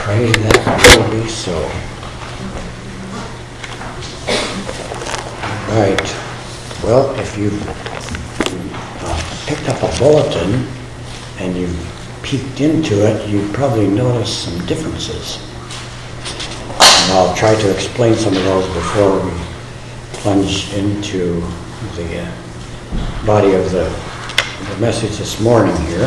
Pray that will be so. Right. Well, if you picked up a bulletin and you peeked into it, you probably noticed some differences. And I'll try to explain some of those before we plunge into the body of the message this morning here.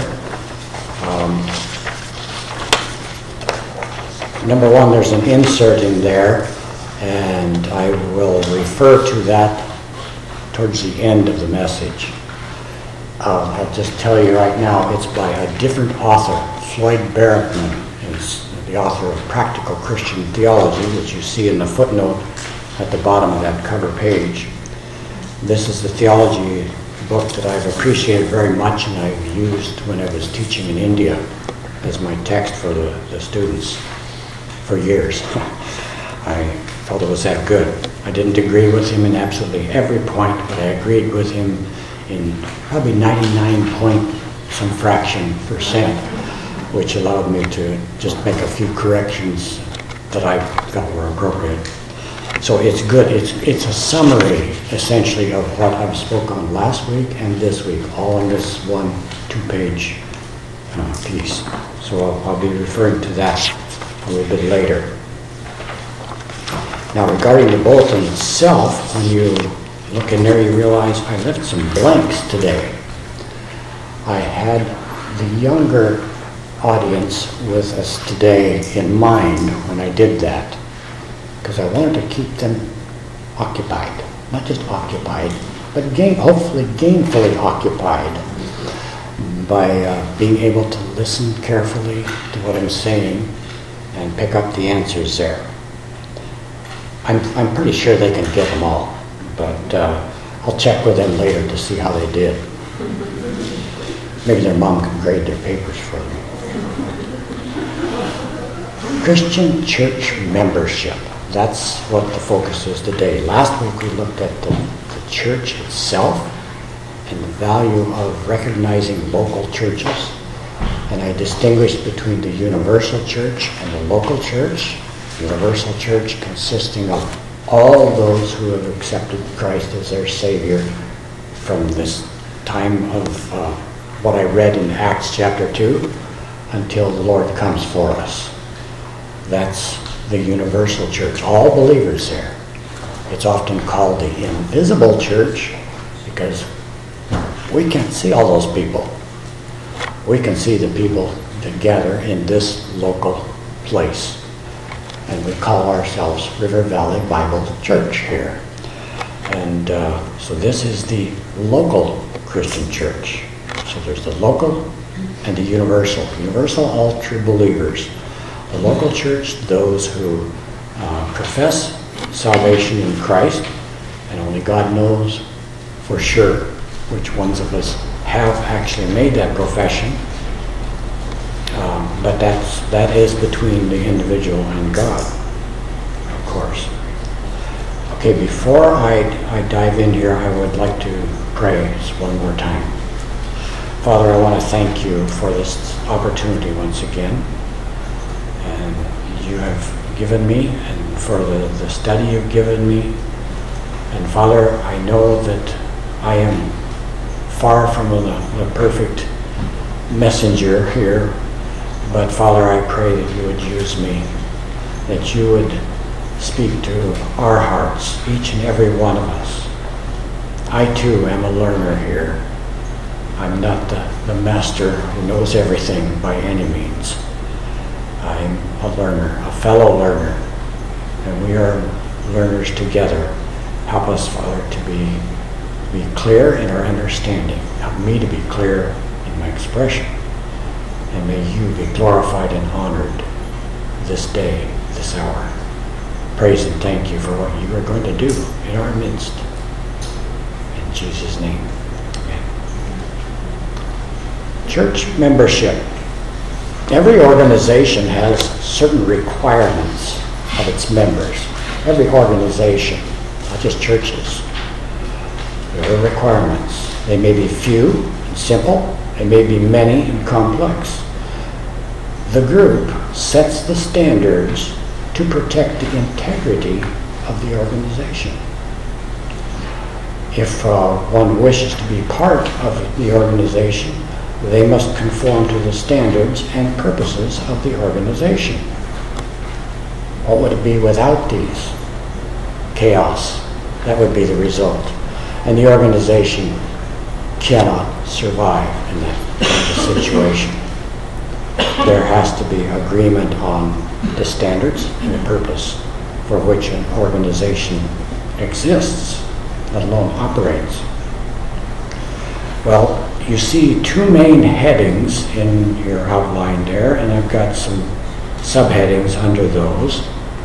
Number one, there's an insert in there, and I will refer to that towards the end of the message. I'll just tell you right now, it's by a different author. Floyd Barrickman is the author of Practical Christian Theology, which you see in the footnote at the bottom of that cover page. This is the theology book that I've appreciated very much and I've used when I was teaching in India as my text for the students for years. I felt it was that good. I didn't agree with him in absolutely every point, but I agreed with him in probably 99 point some fraction percent, which allowed me to just make a few corrections that I felt were appropriate. So it's good. It's a summary, essentially, of what I've spoke on last week and this week, all in this one 2-page piece. So I'll be referring to that a little bit later. Now, regarding the bulletin itself, when you look in there, you realize I left some blanks today. I had the younger audience with us today in mind when I did that, because I wanted to keep them occupied. Not just occupied, but hopefully gainfully occupied by being able to listen carefully to what I'm saying and pick up the answers there. I'm pretty sure they can get them all, but I'll check with them later to see how they did. Maybe their mom can grade their papers for them. Christian church membership. That's what the focus is today. Last week we looked at the church itself and the value of recognizing local churches. And I distinguished between the universal church and the local church. Universal church consisting of all those who have accepted Christ as their Savior from this time of what I read in Acts chapter 2 until the Lord comes for us. That's the universal church, all believers there. It's often called the invisible church because we can't see all those people. We can see the people that gather in this local place. And we call ourselves River Valley Bible Church here. And so this is the local Christian church. So there's the local and the universal. Universal, all true believers. The local church, those who profess salvation in Christ, and only God knows for sure which ones of us have actually made that profession. But that is between the individual and God, of course. Okay, before I dive in here, I would like to pray one more time. Father, I want to thank you for this opportunity once again. And you have given me, and for the study you've given me. And Father, I know that I am far from the perfect messenger here. But Father, I pray that you would use me, that you would speak to our hearts, each and every one of us. I too am a learner here. I'm not the master who knows everything by any means. I'm a learner, a fellow learner, and we are learners together. Help us, Father, to be clear in our understanding. Help me to be clear in my expression. And may you be glorified and honored this day, this hour. Praise and thank you for what you are going to do in our midst. In Jesus' name, amen. Church membership. Every organization has certain requirements of its members. Every organization, not just churches. There are requirements. They may be few and simple. They may be many and complex. The group sets the standards to protect the integrity of the organization. If one wishes to be part of the organization, they must conform to the standards and purposes of the organization. What would it be without these? Chaos. That would be the result. And the organization cannot survive in that kind of situation. There has to be agreement on the standards and the purpose for which an organization exists, let alone operates. Well, you see two main headings in your outline there, and I've got some subheadings under those.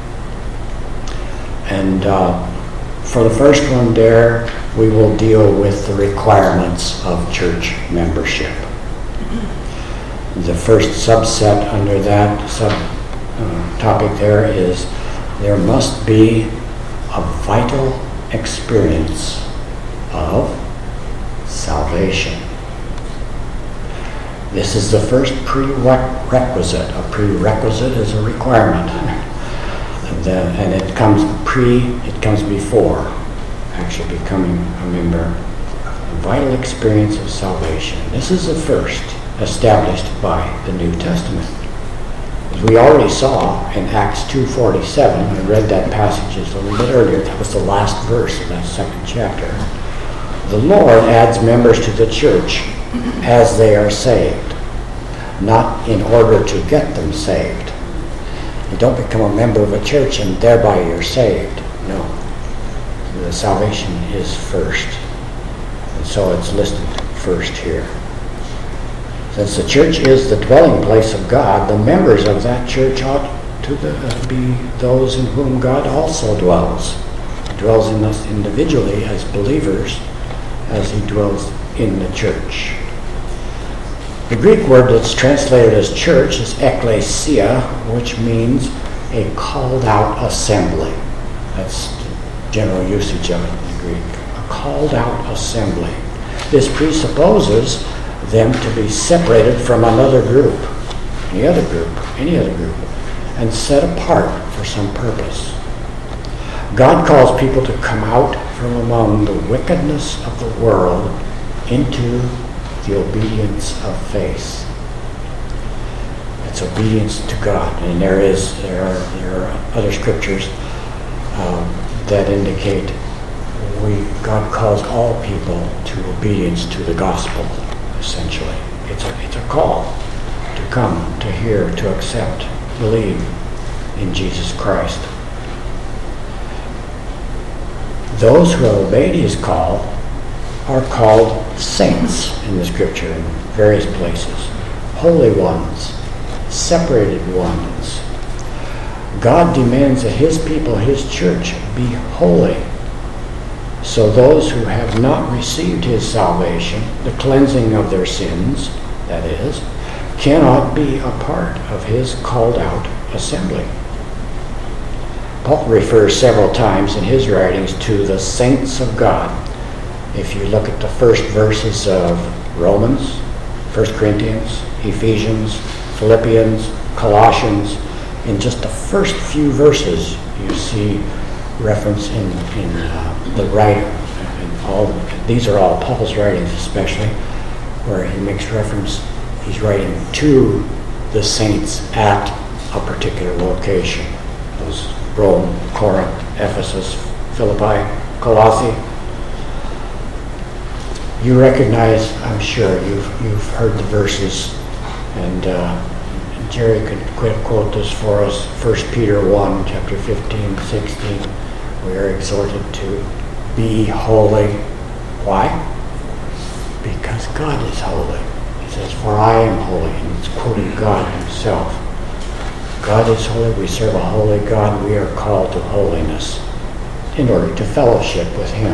And for the first one there, we will deal with the requirements of church membership. The first subset under that topic there is there must be a vital experience of salvation. This is the first prerequisite. A prerequisite is a requirement. And it comes before actually becoming a member. A vital experience of salvation. This is the first established by the New Testament. As we already saw in Acts 2:47, I read that passage just a little bit earlier. That was the last verse of that second chapter. The Lord adds members to the church as they are saved, not in order to get them saved. You don't become a member of a church and thereby you're saved. No. The salvation is first. And so it's listed first here. Since the church is the dwelling place of God, the members of that church ought to be those in whom God also dwells. He dwells in us individually as believers as he dwells in the church. The Greek word that's translated as church is ekklesia, which means a called out assembly. That's the general usage of it in the Greek. A called out assembly. This presupposes them to be separated from another group, any other group, and set apart for some purpose. God calls people to come out from among the wickedness of the world into the obedience of faith. It's obedience to God, and there are other scriptures that indicate God calls all people to obedience to the gospel. Essentially, it's a call to come, to hear, to accept, believe in Jesus Christ. Those who have obeyed his call are called saints in the scripture in various places. Holy ones, separated ones. God demands that his people, his church, be holy. So those who have not received his salvation, the cleansing of their sins, that is, cannot be a part of his called out assembly. Paul refers several times in his writings to the saints of God. If you look at the first verses of Romans, 1 Corinthians, Ephesians, Philippians, Colossians, in just the first few verses you see reference in the writer. These are all Paul's writings especially, where he makes reference, he's writing to the saints at a particular location. Those Rome, Corinth, Ephesus, Philippi, Colossae. You recognize, I'm sure, you've heard the verses, and Jerry could quote this for us, 1 Peter 1, chapter 15, 16. We are exhorted to be holy. Why? Because God is holy. He says, for I am holy, and it's quoting God himself. God is holy, we serve a holy God, we are called to holiness in order to fellowship with him.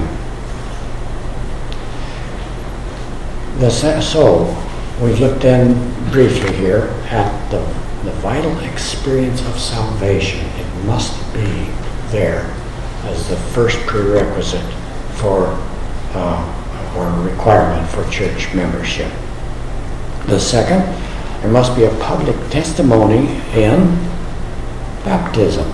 So, we've looked in briefly here at the vital experience of salvation. It must be there as the first prerequisite for or requirement for church membership. The second, There must be a public testimony in baptism.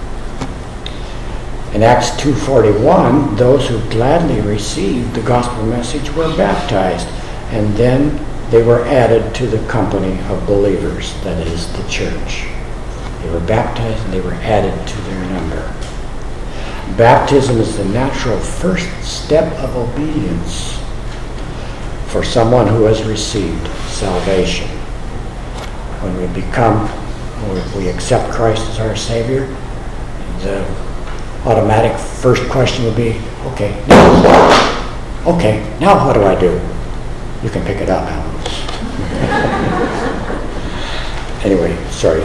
In Acts 2:41, those who gladly received the gospel message were baptized, and then they were added to the company of believers, that is, the church. They were baptized and they were added to their number. Baptism is the natural first step of obedience for someone who has received salvation. When we accept Christ as our Savior, the automatic first question will be, okay, now what do I do? You can pick it up, Alan. Anyway, sorry.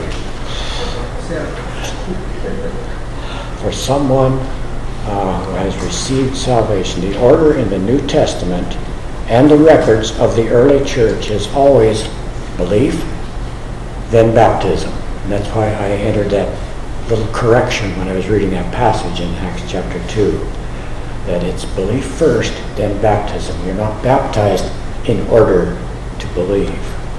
For someone who has received salvation, the order in the New Testament and the records of the early church is always belief, then baptism. And that's why I entered that little correction when I was reading that passage in Acts chapter 2, that it's belief first, then baptism. You're not baptized in order to believe.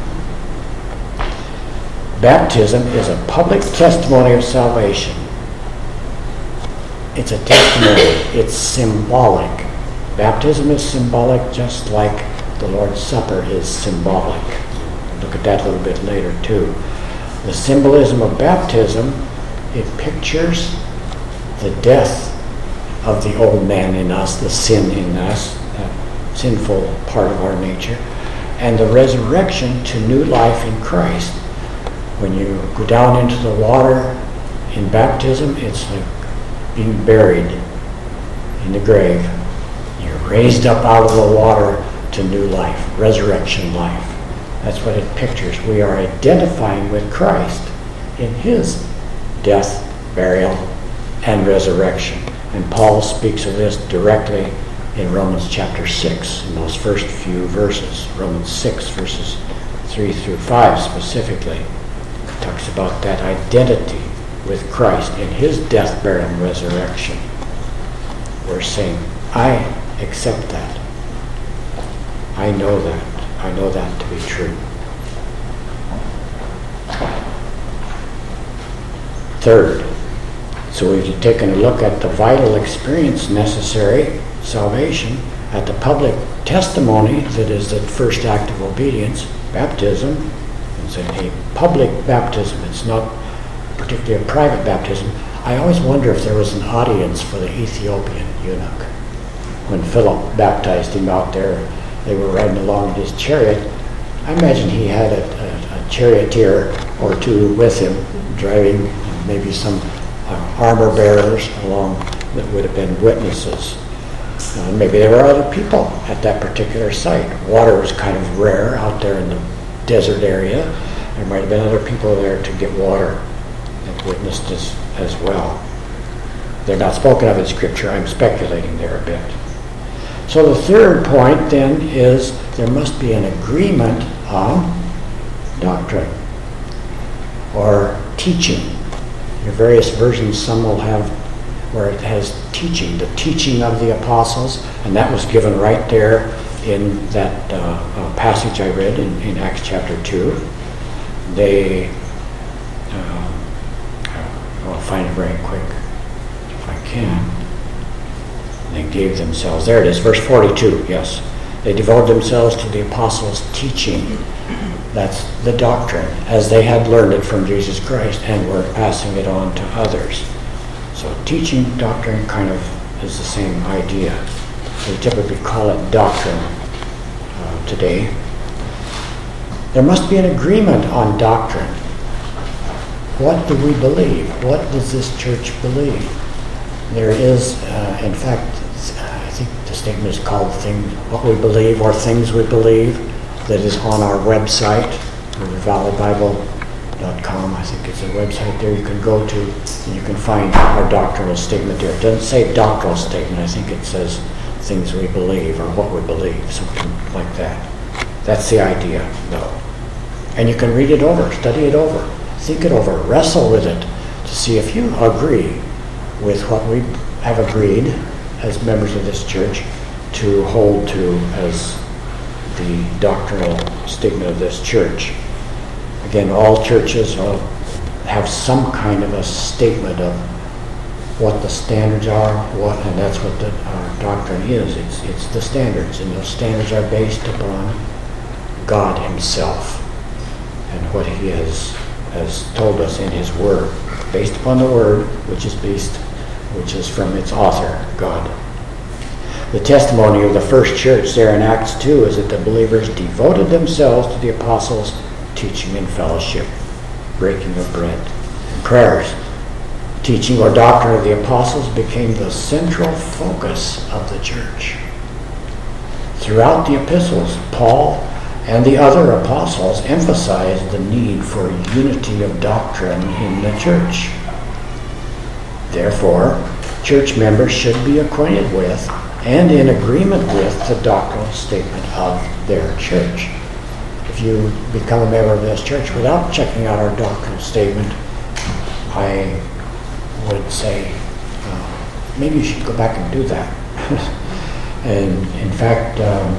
Baptism is a public testimony of salvation. It's a testimony. It's symbolic. Baptism is symbolic, just like the Lord's Supper is symbolic. We'll look at that a little bit later too. The symbolism of baptism, it pictures the death of the old man in us, the sin in us, that sinful part of our nature, and the resurrection to new life in Christ. When you go down into the water in baptism, it's like being buried in the grave. You're raised up out of the water to new life, resurrection life. That's what it pictures. We are identifying with Christ in his death, burial, and resurrection. And Paul speaks of this directly in Romans chapter 6, in those first few verses. Romans 6, verses 3 through 5 specifically, talks about that identity with Christ in his death, burial, and resurrection. We're saying, I accept that. I know that. I know that to be true. Third, so we've taken a look at the vital experience necessary, salvation, at the public testimony that is the first act of obedience, baptism. It's a public baptism. It's not particularly a private baptism. I always wonder if there was an audience for the Ethiopian eunuch. When Philip baptized him out there, they were riding along in his chariot. I imagine he had a charioteer or two with him, driving maybe some armor bearers along that would have been witnesses. Maybe there were other people at that particular site. Water was kind of rare out there in the desert area. There might have been other people there to get water that witnessed as well. They're not spoken of in Scripture. I'm speculating there a bit. So the third point then is there must be an agreement on doctrine or teaching. Your various versions, some will have where it has teaching, the teaching of the apostles, and that was given right there in that passage I read in Acts chapter 2. They, I'll find it very quick if I can. They gave themselves, there it is, verse 42, yes. They devoted themselves to the apostles' teaching. That's the doctrine, as they had learned it from Jesus Christ and were passing it on to others. So teaching, doctrine kind of is the same idea. We typically call it doctrine today. There must be an agreement on doctrine. What do we believe? What does this church believe? There is, in fact, I think the statement is called What We Believe or Things We Believe, that is on our website, valleybible.com. I think it's a website there you can go to, and you can find our doctrinal statement there. It doesn't say doctrinal statement. I think it says things we believe or what we believe, something like that. That's the idea, though. And you can read it over, study it over, think it over, wrestle with it to see if you agree with what we have agreed as members of this church to hold to as the doctrinal statement of this church. Then all churches will have some kind of a statement of what the standards are, and that's what the doctrine is. It's the standards, and those standards are based upon God Himself and what He has told us in His Word, based upon the Word, which is from its author, God. The testimony of the first church there in Acts 2 is that the believers devoted themselves to the apostles' teaching and fellowship, breaking of bread, and prayers. Teaching or doctrine of the apostles became the central focus of the church. Throughout the epistles, Paul and the other apostles emphasized the need for unity of doctrine in the church. Therefore, church members should be acquainted with and in agreement with the doctrinal statement of their church. If you become a member of this church without checking out our doctrinal statement, I would say maybe you should go back and do that. And in fact,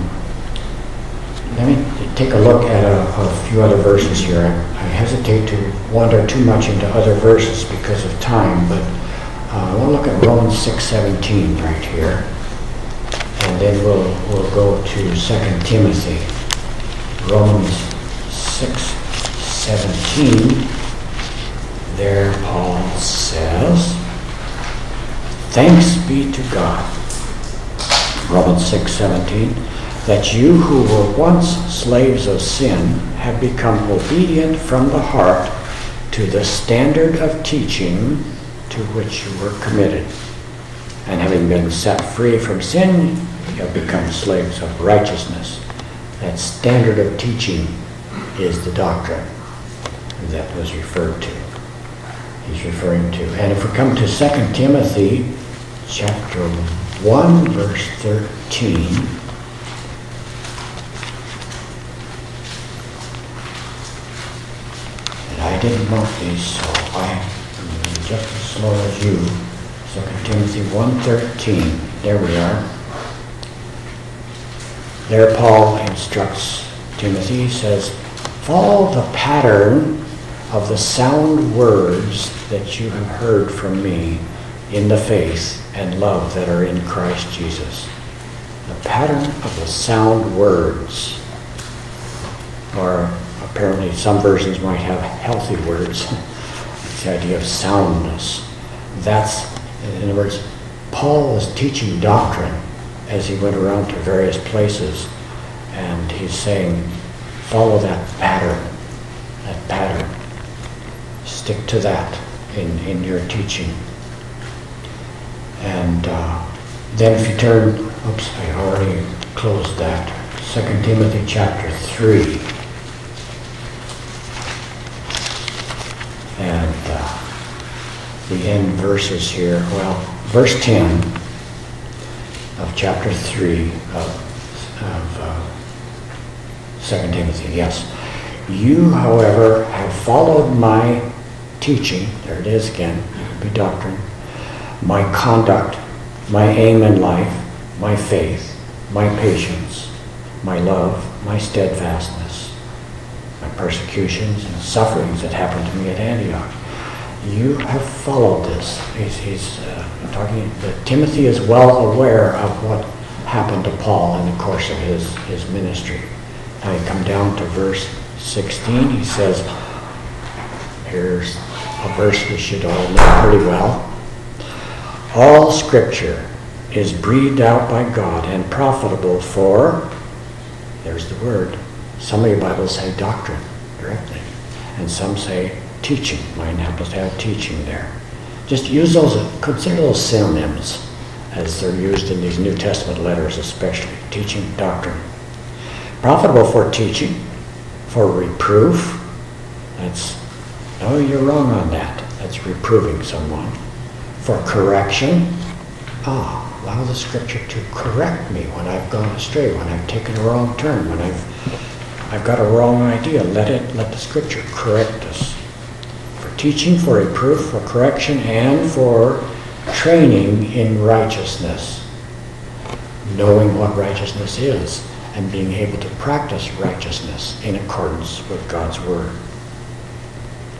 let me take a look at a few other verses here. I hesitate to wander too much into other verses because of time, but we'll look at Romans 6:17 right here, and then we'll go to 2 Timothy. Romans 6:17. There Paul says, "Thanks be to God," Romans 6:17, "that you who were once slaves of sin have become obedient from the heart to the standard of teaching to which you were committed. And having been set free from sin, you have become slaves of righteousness." That standard of teaching is the doctrine that was referred to. He's referring to. And if we come to 2 Timothy chapter 1, verse 13, and I didn't note these, so I'm just as slow as you. 2 Timothy 1:13, there we are. There Paul instructs Timothy, he says, "Follow the pattern of the sound words that you have heard from me in the faith and love that are in Christ Jesus." The pattern of the sound words. Or apparently some versions might have healthy words. It's the idea of soundness. That's, in other words, Paul was teaching doctrine as he went around to various places, and he's saying, follow that pattern. That pattern. Stick to that in your teaching. And then if you turn, oops, I already closed that. 2 Timothy chapter 3. And the end verses here, well, verse 10 of chapter 3 of 2 Timothy, yes. "You, however, have followed my teaching," there it is again, be doctrine, "my conduct, my aim in life, my faith, my patience, my love, my steadfastness, my persecutions and sufferings that happened to me at Antioch." You have followed this. He's talking that Timothy is well aware of what happened to Paul in the course of his ministry. Now you come down to verse 16, he says, here's a verse we should all know pretty well. "All Scripture is breathed out by God and profitable for," there's the word. Some of your Bibles say doctrine directly, and some say teaching. Mine happens to have teaching there. Just use those, consider those synonyms as they're used in these New Testament letters, especially teaching, doctrine. Profitable for teaching, for reproof. That's, no, you're wrong on that. That's reproving someone. For correction. Allow the Scripture to correct me when I've gone astray, when I've taken a wrong turn, when I've got a wrong idea. Let the Scripture correct us. For teaching, for reproof, for correction, and for training in righteousness. Knowing what righteousness is and being able to practice righteousness in accordance with God's Word.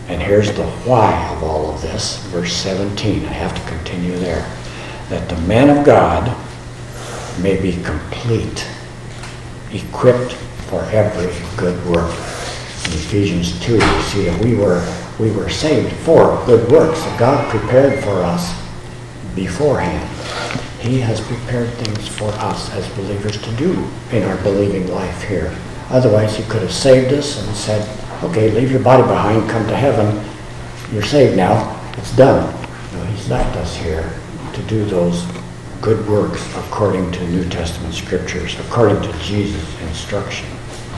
And here's the why of all of this. Verse 17, I have to continue there. That the man of God may be complete, equipped for every good work. In Ephesians 2, you see that we were saved for good works that God prepared for us beforehand. He has prepared things for us as believers to do in our believing life here. Otherwise, he could have saved us and said, okay, leave your body behind, come to heaven. You're saved now. It's done. No, he's left us here to do those good works according to New Testament scriptures, according to Jesus' instruction.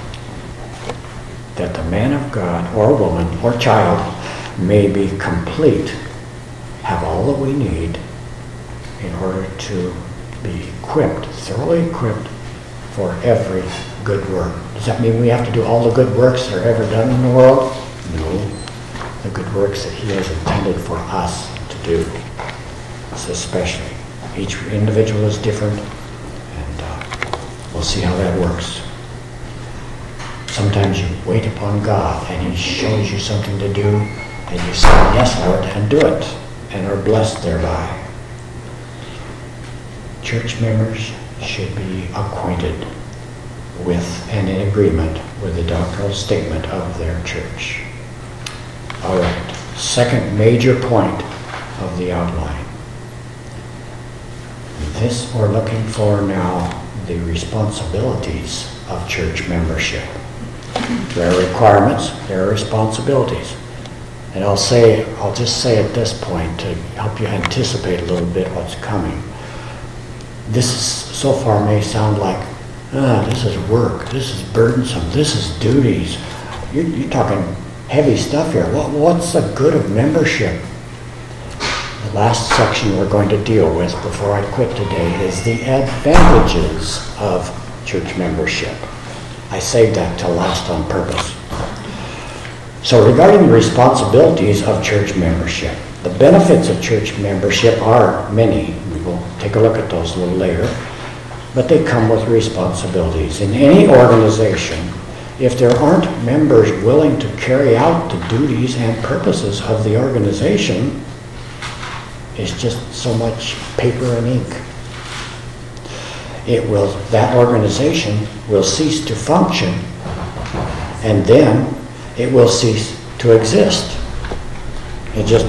That the man of God, or woman, or child may be complete, have all that we need in order to be equipped, thoroughly equipped for every good work. Does that mean we have to do all the good works that are ever done in the world? No. The good works that he has intended for us to do. It's especially. Each individual is different, and we'll see how that works. Sometimes you wait upon God and he shows you something to do, and you say, yes, Lord, and do it, and are blessed thereby. Church members should be acquainted with and in agreement with the doctrinal statement of their church. All right, second major point of the outline. This we're looking for now, the responsibilities of church membership. There are requirements, there are responsibilities. And I'll just say at this point to help you anticipate a little bit what's coming. This is, so far may sound like, this is work, this is burdensome, this is duties. You're talking heavy stuff here. What's the good of membership? The last section we're going to deal with before I quit today is the advantages of church membership. I saved that till last on purpose. So regarding the responsibilities of church membership, the benefits of church membership are many. We will take a look at those a little later. But they come with responsibilities. In any organization, if there aren't members willing to carry out the duties and purposes of the organization, it's just so much paper and ink. That organization will cease to function, and then it will cease to exist. It just,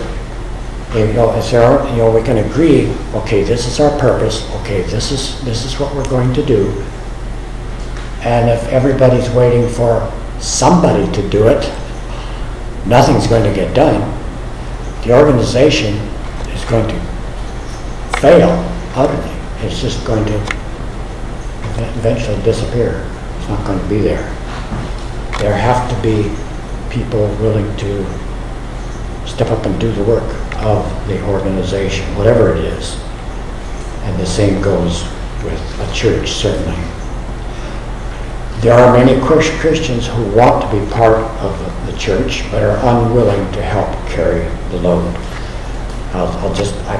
we can agree, okay, this is our purpose, okay, this is what we're going to do. And if everybody's waiting for somebody to do it, nothing's going to get done. The organization is going to fail utterly. It's just going to eventually disappear. It's not going to be there. There have to be people willing to step up and do the work of the organization, whatever it is. And the same goes with a church, certainly. There are many Christians who want to be part of the church but are unwilling to help carry the load. I'll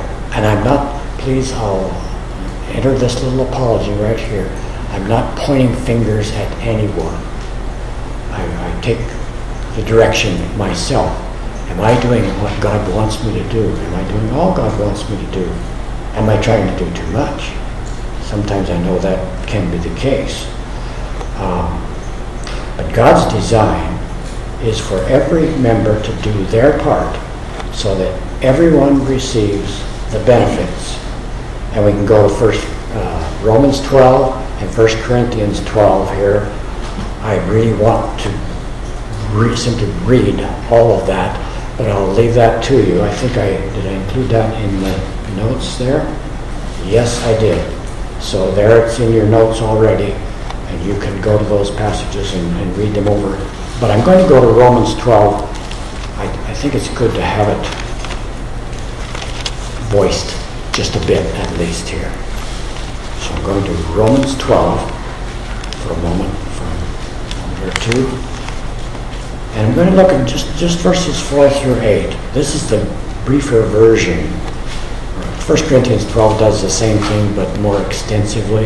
enter this little apology right here. I'm not pointing fingers at anyone. I take the direction myself. Am I doing what God wants me to do? Am I doing all God wants me to do? Am I trying to do too much? Sometimes I know that can be the case. But God's design is for every member to do their part so that everyone receives the benefits. And we can go to Romans 12 and 1 Corinthians 12 here. I really want to simply read all of that, but I'll leave that to you. Did I include that in the notes there? Yes, I did. So there it's in your notes already, and you can go to those passages and read them over. But I'm going to go to Romans 12. I think it's good to have it voiced just a bit at least here. So I'm going to Romans 12 for a moment, from here to. And I'm going to look at just verses 4 through 8. This is the briefer version. 1 Corinthians 12 does the same thing, but more extensively.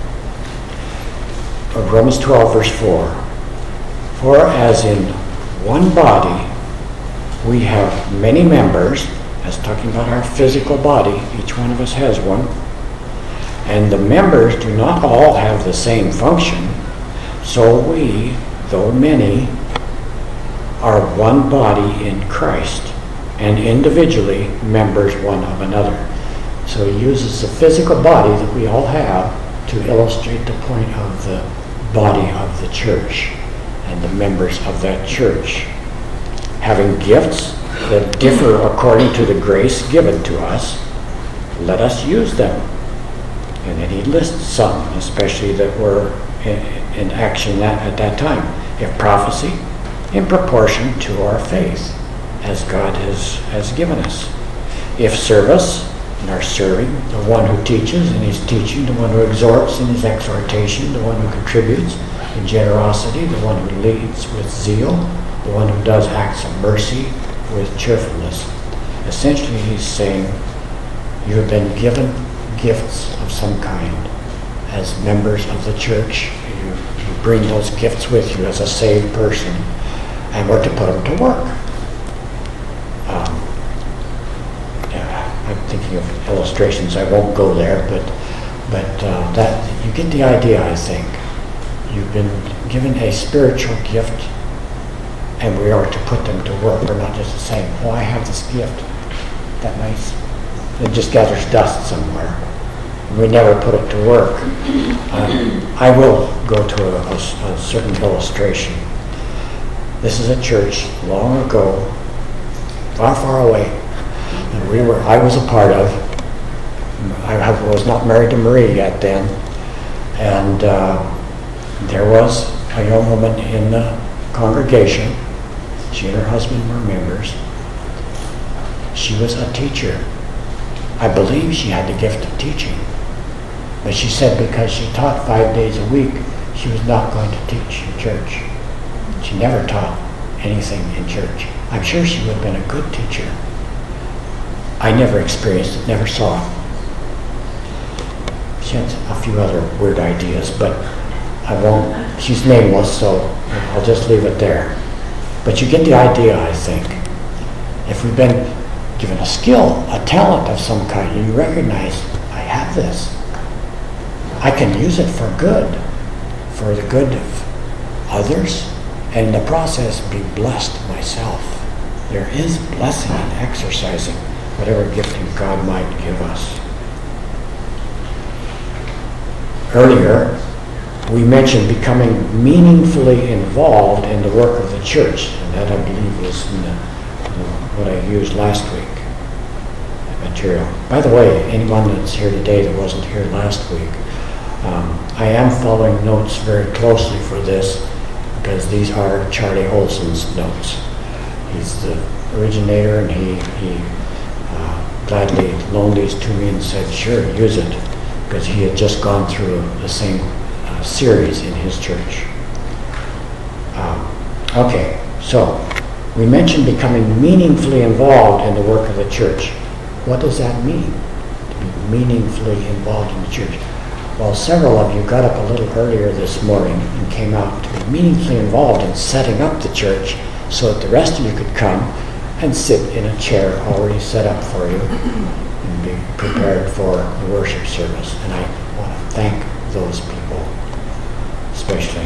Romans 12, verse 4. For as in one body we have many members. That's talking about our physical body. Each one of us has one. And the members do not all have the same function. So we, though many, are one body in Christ, and individually members one of another. So he uses the physical body that we all have to illustrate the point of the body of the church and the members of that church. Having gifts that differ according to the grace given to us, let us use them. And then he lists some, especially that were in action at that time. If prophecy, in proportion to our faith, as God has given us. If service, in our serving, the one who teaches in his teaching, the one who exhorts in his exhortation, the one who contributes in generosity, the one who leads with zeal, the one who does acts of mercy with cheerfulness. Essentially, he's saying you have been given gifts of some kind as members of the church. You bring those gifts with you as a saved person, and we're to put them to work. I'm thinking of illustrations. I won't go there, but that you get the idea. I think you've been given a spiritual gift, and we are to put them to work. We're not just saying, "Oh, I have this gift." That nice. It just gathers dust somewhere. We never put it to work. I will go to a certain illustration. This is a church long ago, far, far away, that I was a part of. I was not married to Marie yet then, and there was a young woman in the congregation. She and her husband were members. She was a teacher. I believe she had the gift of teaching. But she said because she taught 5 days a week, she was not going to teach in church. She never taught anything in church. I'm sure she would have been a good teacher. I never experienced it, never saw it. She had a few other weird ideas, but I won't. She's nameless, so I'll just leave it there. But you get the idea, I think. If we've been given a skill, a talent of some kind, and you recognize, I have this. I can use it for good, for the good of others, and in the process be blessed myself. There is blessing in exercising whatever gifting God might give us. Earlier, we mentioned becoming meaningfully involved in the work of the church, and that I believe was in what I used last week, that material. By the way, anyone that's here today that wasn't here last week, I am following notes very closely for this because these are Charlie Olson's notes. He's the originator, and he gladly loaned these to me and said, sure, use it, because he had just gone through the same series in his church. Okay, so we mentioned becoming meaningfully involved in the work of the church. What does that mean, to be meaningfully involved in the church? Well, several of you got up a little earlier this morning and came out to be meaningfully involved in setting up the church so that the rest of you could come and sit in a chair already set up for you and be prepared for the worship service. And I want to thank those people especially.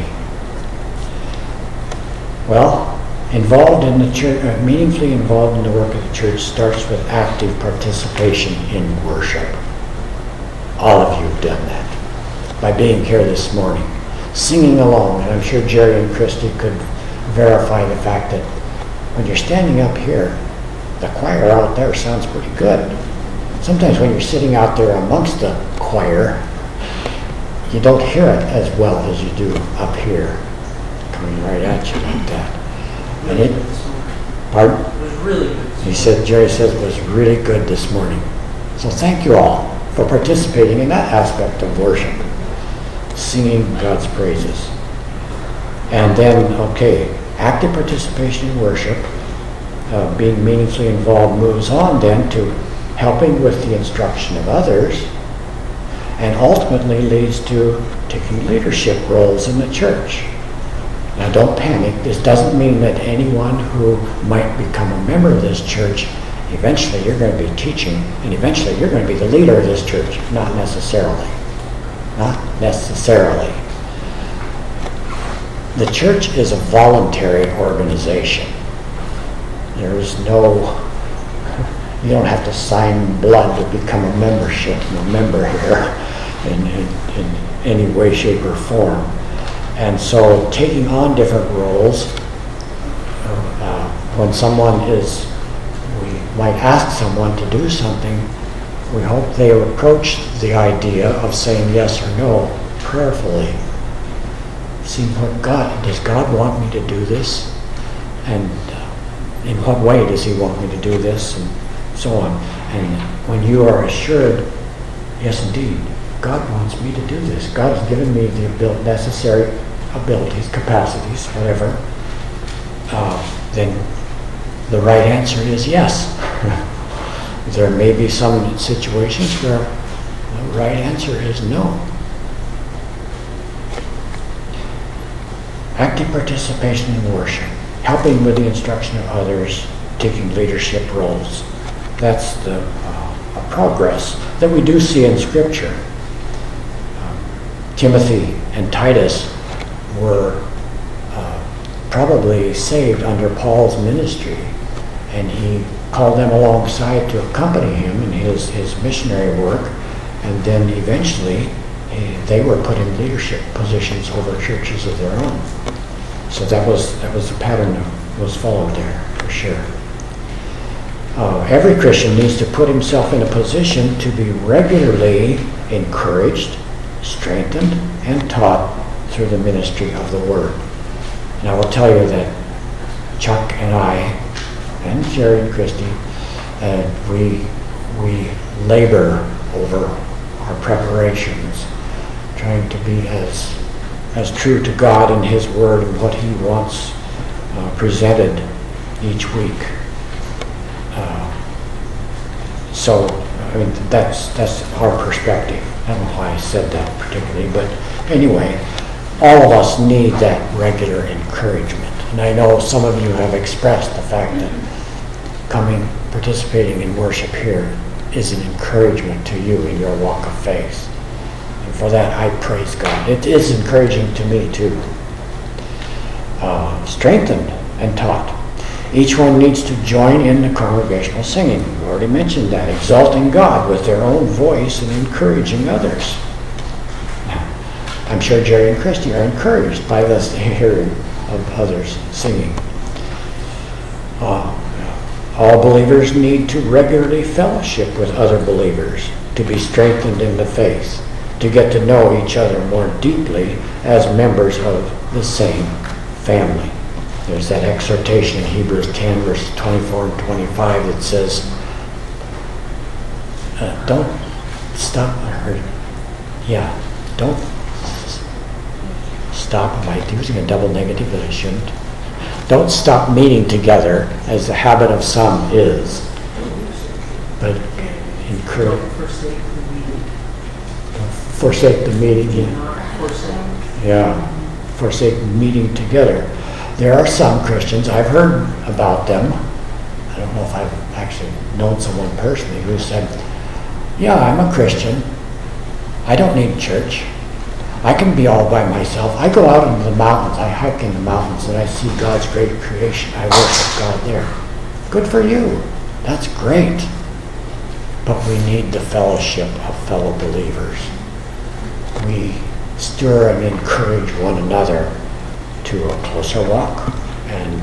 Well, involved in the church, meaningfully involved in the work of the church starts with active participation in worship. All of you have done that by being here this morning, singing along. And I'm sure Jerry and Christy could verify the fact that when you're standing up here, the choir out there sounds pretty good. Sometimes when you're sitting out there amongst the choir, you don't hear it as well as you do up here, coming right at you like that. And pardon? It was really good. Jerry says it was really good this morning. So thank you all for participating in that aspect of worship, singing God's praises. And then, active participation in worship, being meaningfully involved, moves on then to helping with the instruction of others, and ultimately leads to taking leadership roles in the church. Now don't panic. This doesn't mean that anyone who might become a member of this church, eventually you're going to be teaching, and eventually you're going to be the leader of this church. Not necessarily. Not necessarily. The church is a voluntary organization. There is no, you don't have to sign blood to become a member here in any way, shape, or form. And so taking on different roles, when we might ask someone to do something, we hope they approach the idea of saying yes or no prayerfully. See, does God want me to do this? And in what way does he want me to do this? And so on. And when you are assured, yes indeed, God wants me to do this. God has given me the necessary abilities, capacities, whatever, then the right answer is yes. There may be some situations where the right answer is no. Active participation in worship, helping with the instruction of others, taking leadership roles. That's the progress that we do see in Scripture. Timothy and Titus were probably saved under Paul's ministry, and he called them alongside to accompany him in his missionary work, and then eventually they were put in leadership positions over churches of their own. So that was the pattern that was followed there, for sure. Every Christian needs to put himself in a position to be regularly encouraged, strengthened, and taught through the ministry of the Word. And I will tell you that Chuck and I, and Jerry and Christy, we labor over our preparations, trying to be as true to God and His Word and what He wants presented each week. So, I mean, that's our perspective. I don't know why I said that particularly, but anyway, all of us need that regular encouragement. And I know some of you have expressed the fact that participating in worship here is an encouragement to you in your walk of faith. And for that, I praise God. It is encouraging to me, too. Strengthened and taught. Each one needs to join in the congregational singing. We already mentioned that. Exalting God with their own voice and encouraging others. I'm sure Jerry and Christy are encouraged by this hearing of others singing. All believers need to regularly fellowship with other believers to be strengthened in the faith, to get to know each other more deeply as members of the same family. There's that exhortation in Hebrews 10, verses 24 and 25 that says, don't stop, don't stop. Am I using a double negative that I shouldn't? Don't stop meeting together as the habit of some is, but encourage. Forsake the meeting. Forsake meeting together. There are some Christians, I've heard about them, I don't know if I've actually known someone personally who said, I'm a Christian, I don't need church, I can be all by myself, I go out into the mountains, I hike in the mountains and I see God's great creation, I worship God there. Good for you, that's great. But we need the fellowship of fellow believers. We stir and encourage one another to a closer walk, and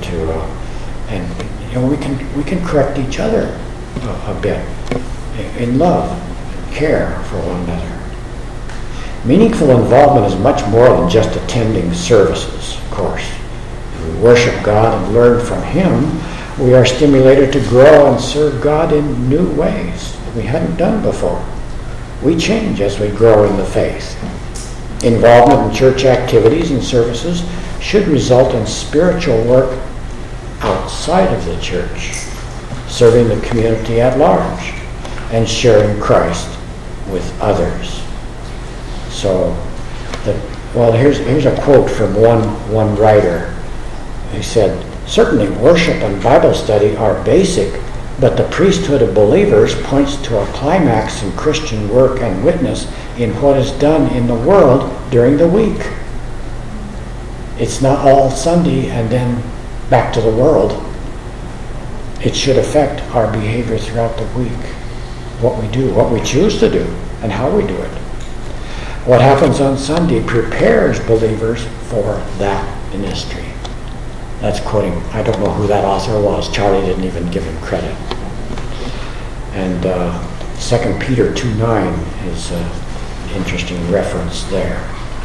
we can correct each other a bit in love, and care for one another. Meaningful involvement is much more than just attending services, of course. If we worship God and learn from Him, we are stimulated to grow and serve God in new ways that we hadn't done before. We change as we grow in the faith. Involvement in church activities and services should result in spiritual work outside of the church, serving the community at large, and sharing Christ with others. So Well, here's a quote from one writer. He said, "Certainly worship and Bible study are basic, but the priesthood of believers points to a climax in Christian work and witness in what is done in the world during the week." It's not all Sunday and then back to the world. It should affect our behavior throughout the week. What we do, what we choose to do, and how we do it. What happens on Sunday prepares believers for that ministry. That's quoting, I don't know who that author was. Charlie didn't even give him credit. And 2 Peter 2:9 is an interesting reference there.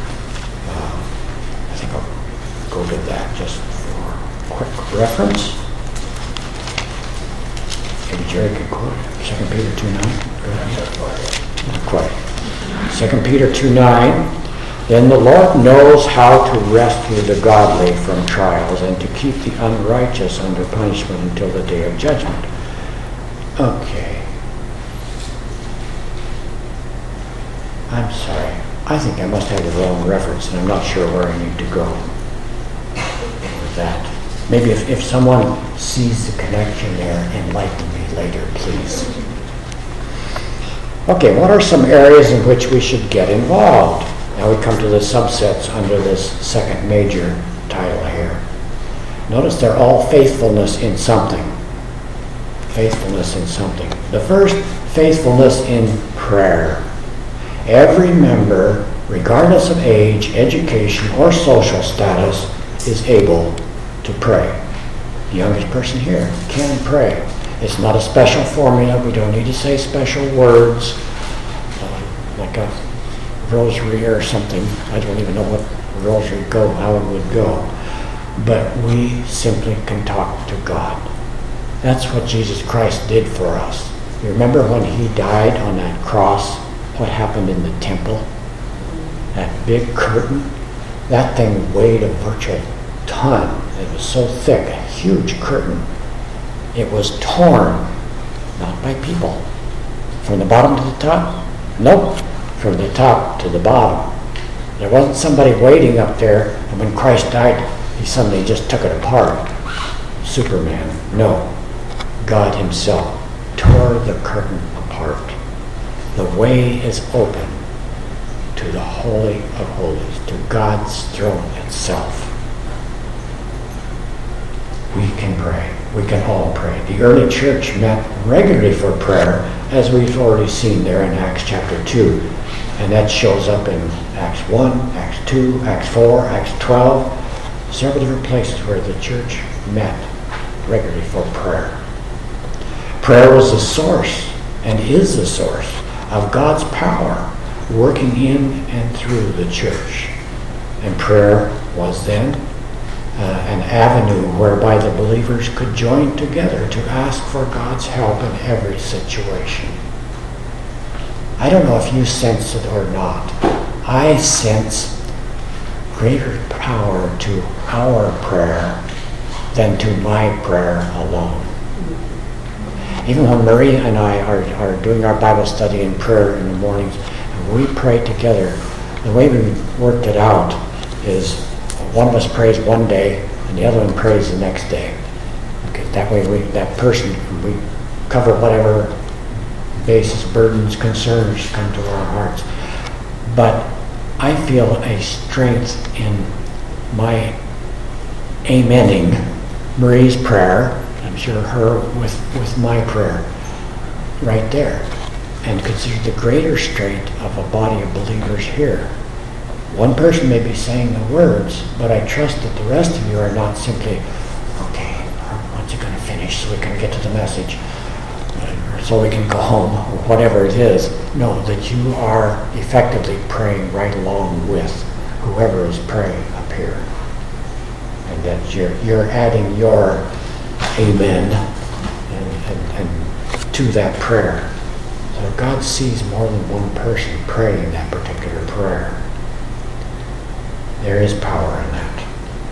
I think I'll go to that just for quick reference. Maybe Jerry could quote it. 2 Peter 2:9. Go ahead. Not quite. 2 Peter 2:9. Then the Lord knows how to rescue the godly from trials and to keep the unrighteous under punishment until the day of judgment. Okay. I'm sorry. I think I must have the wrong reference, and I'm not sure where I need to go with that. Maybe if someone sees the connection there, enlighten me later, please. Okay, what are some areas in which we should get involved? Now we come to the subsets under this second major title here. Notice they're all faithfulness in something. Faithfulness in something. The first, faithfulness in prayer. Every member, regardless of age, education, or social status, is able to pray. The youngest person here can pray. It's not a special formula. We don't need to say special words like a rosary or something. I don't even know what rosary how it would go. But we simply can talk to God. That's what Jesus Christ did for us. You remember when he died on that cross, what happened in the temple? That big curtain, that thing weighed a virtual ton. It was so thick, a huge curtain. It was torn, not by people. From the bottom to the top? Nope. From the top to the bottom. There wasn't somebody waiting up there, and when Christ died, he suddenly just took it apart. Superman. No. God himself tore the curtain apart. The way is open to the Holy of Holies, to God's throne itself. We can pray. We can all pray. The early church met regularly for prayer, as we've already seen there in Acts chapter 2. And that shows up in Acts 1, Acts 2, Acts 4, Acts 12. Several different places where the church met regularly for prayer. Prayer was the source, and is the source, of God's power working in and through the church. And prayer was then an avenue whereby the believers could join together to ask for God's help in every situation. I don't know if you sense it or not. I sense greater power to our prayer than to my prayer alone. Even when Marie and I are doing our Bible study and prayer in the mornings, and we pray together, the way we worked it out is one of us prays one day and the other one prays the next day. Okay, that way we cover whatever basis, burdens, concerns come to our hearts. But I feel a strength in my amening Marie's prayer, I'm sure her with my prayer, right there. And consider the greater strength of a body of believers here. One person may be saying the words, but I trust that the rest of you are not simply, okay, when's it going to finish so we can get to the message, or so we can go home, or whatever it is. No, that you are effectively praying right along with whoever is praying up here. And that you're adding your amen and to that prayer. So God sees more than one person praying that particular prayer. There is power in that.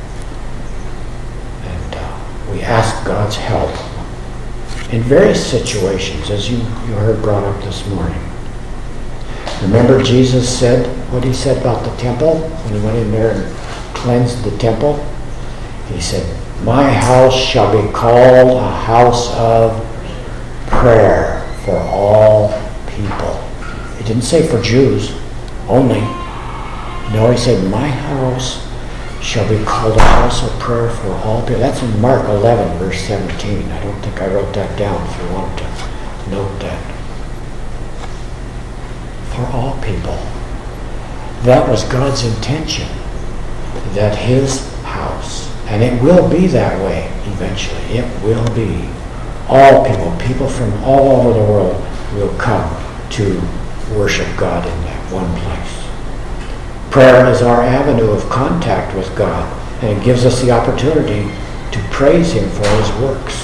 And we ask God's help in various situations, as you heard brought up this morning. Remember Jesus said what he said about the temple when he went in there and cleansed the temple? He said, "My house shall be called a house of prayer for all people." He didn't say for Jews only. No, he said, "My house shall be called a house of prayer for all people." That's in Mark 11, verse 17. I don't think I wrote that down if you want to note that. For all people. That was God's intention, that his house, and it will be that way eventually. It will be. All people, people from all over the world will come to worship God in that one place. Prayer is our avenue of contact with God, and it gives us the opportunity to praise him for his works.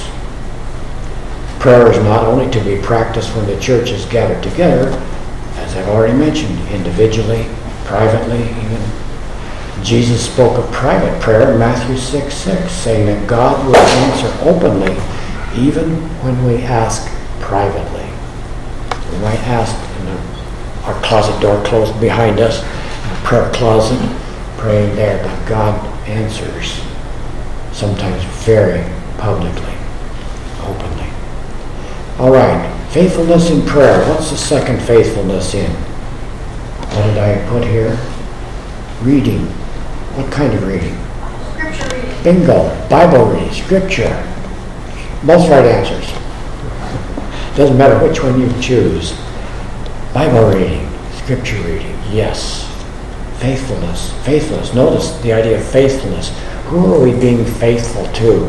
Prayer is not only to be practiced when the church is gathered together, as I've already mentioned, individually, privately even. Jesus spoke of private prayer in Matthew 6:6, saying that God will answer openly even when we ask privately. We might ask in our closet door closed behind us, in a prayer closet, praying there, but God answers, sometimes very publicly, openly. All right, faithfulness in prayer. What's the second faithfulness in? What did I put here? Reading. What kind of reading? Scripture reading. Bingo. Bible reading. Scripture. Both right answers. Doesn't matter which one you choose. Bible reading. Scripture reading. Yes. Faithfulness. Faithfulness. Notice the idea of faithfulness. Who are we being faithful to?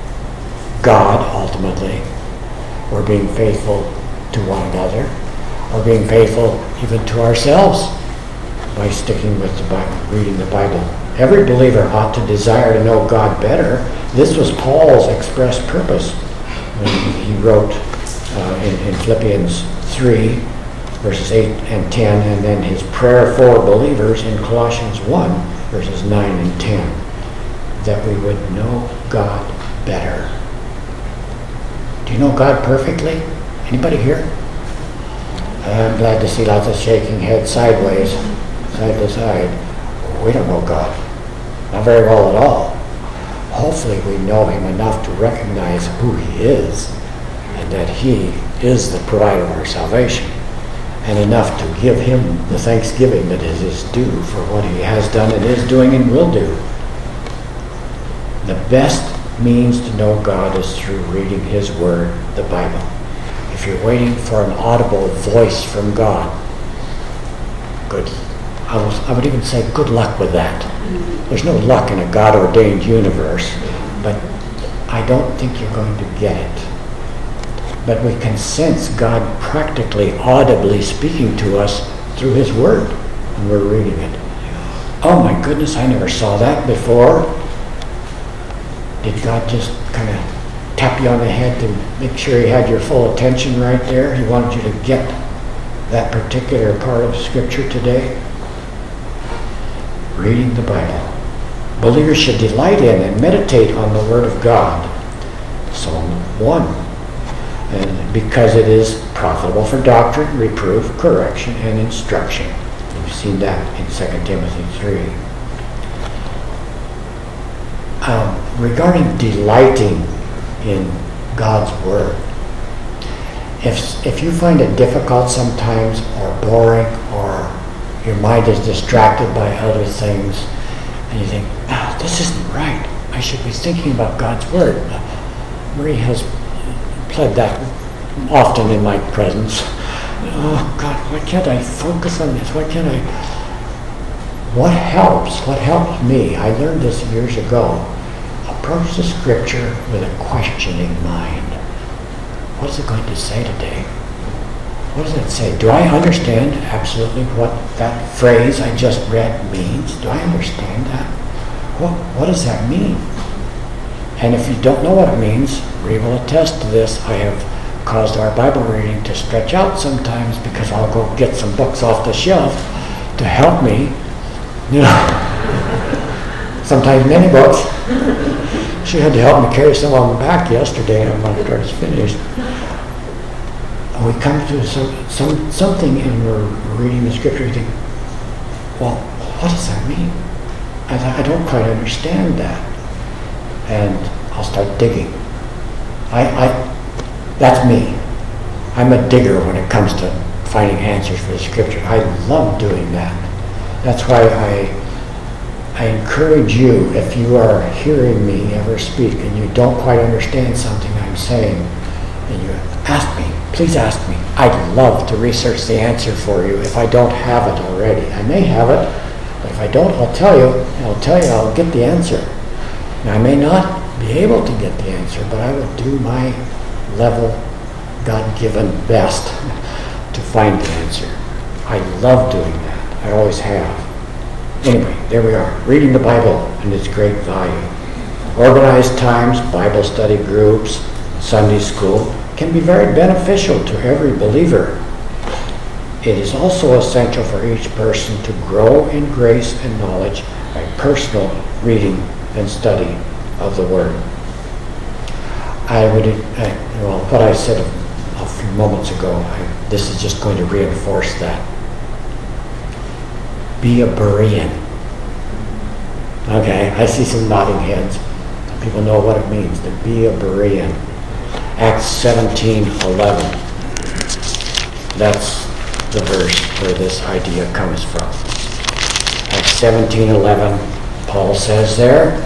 God, ultimately. We're being faithful to one another. We're being faithful even to ourselves by sticking with the Bible, reading the Bible. Every believer ought to desire to know God better. This was Paul's express purpose when he wrote in Philippians 3, verses 8 and 10, and then his prayer for believers in Colossians 1, verses 9 and 10, that we would know God better. Do you know God perfectly? Anybody here? I'm glad to see lots of shaking heads sideways, side to side. We don't know God. Not very well at all. Hopefully we know him enough to recognize who he is and that he is the provider of our salvation, and enough to give him the thanksgiving that is his due for what he has done and is doing and will do. The best means to know God is through reading his word, the Bible. If you're waiting for an audible voice from God, good. I would even say good luck with that. There's no luck in a God-ordained universe, but I don't think you're going to get it. But we can sense God practically, audibly speaking to us through his word when we're reading it. Oh my goodness, I never saw that before. Did God just kind of tap you on the head to make sure he had your full attention right there? He wanted you to get that particular part of Scripture today? Reading the Bible. Believers should delight in and meditate on the Word of God. Psalm 1. And because it is profitable for doctrine, reproof, correction, and instruction. We've seen that in 2 Timothy 3. Regarding delighting in God's Word, if you find it difficult sometimes, or boring, or your mind is distracted by other things, and you think, this isn't right. I should be thinking about God's Word. Marie has pled that often in my presence. Oh God, why can't I focus on this? Why can't I? What helps me, I learned this years ago, approach the Scripture with a questioning mind. What is it going to say today? What does it say? Do I understand absolutely what that phrase I just read means? Do I understand that? What does that mean? And if you don't know what it means, we will attest to this. I have caused our Bible reading to stretch out sometimes because I'll go get some books off the shelf to help me. You know, sometimes many books. She had to help me carry some on the back yesterday after I was finished. we come to something and we're reading the scripture, we think, well, what does that mean? I don't quite understand that. And I'll start digging. That's me. I'm a digger when it comes to finding answers for the scripture. I love doing that. That's why I encourage you, if you are hearing me ever speak and you don't quite understand something I'm saying, and you ask me, please ask me. I'd love to research the answer for you if I don't have it already. I may have it, but if I don't, I'll tell you, I'll get the answer. Now, I may not be able to get the answer, but I will do my level, God-given best to find the answer. I love doing that. I always have. Anyway, there we are, reading the Bible and its great value. Organized times, Bible study groups, Sunday school can be very beneficial to every believer. It is also essential for each person to grow in grace and knowledge by personal reading and study of the Word. What I said a few moments ago, this is just going to reinforce that. Be a Berean. Okay, I see some nodding heads. People know what it means to be a Berean. Acts 17:11. That's the verse where this idea comes from. Acts 17:11, Paul says there.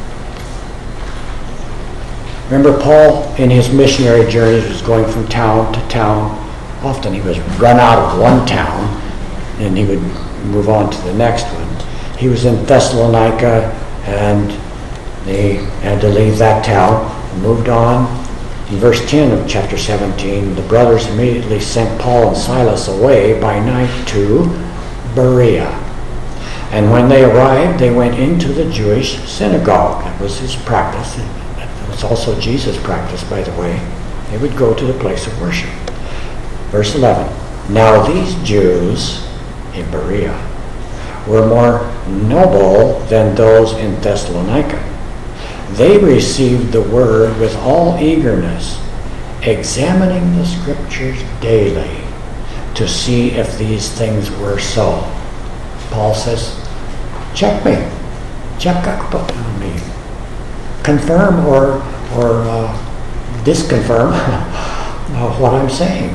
Remember, Paul, in his missionary journeys, was going from town to town. Often he was run out of one town, and he would move on to the next one. He was in Thessalonica, and they had to leave that town, moved on. In verse 10 of chapter 17, the brothers immediately sent Paul and Silas away by night to Berea. And when they arrived, they went into the Jewish synagogue. That was his practice. It was also Jesus' practice, by the way. They would go to the place of worship. Verse 11, now these Jews in Berea were more noble than those in Thessalonica. They received the word with all eagerness, examining the scriptures daily to see if these things were so. Paul says, check me. Check me. Confirm or disconfirm what I'm saying.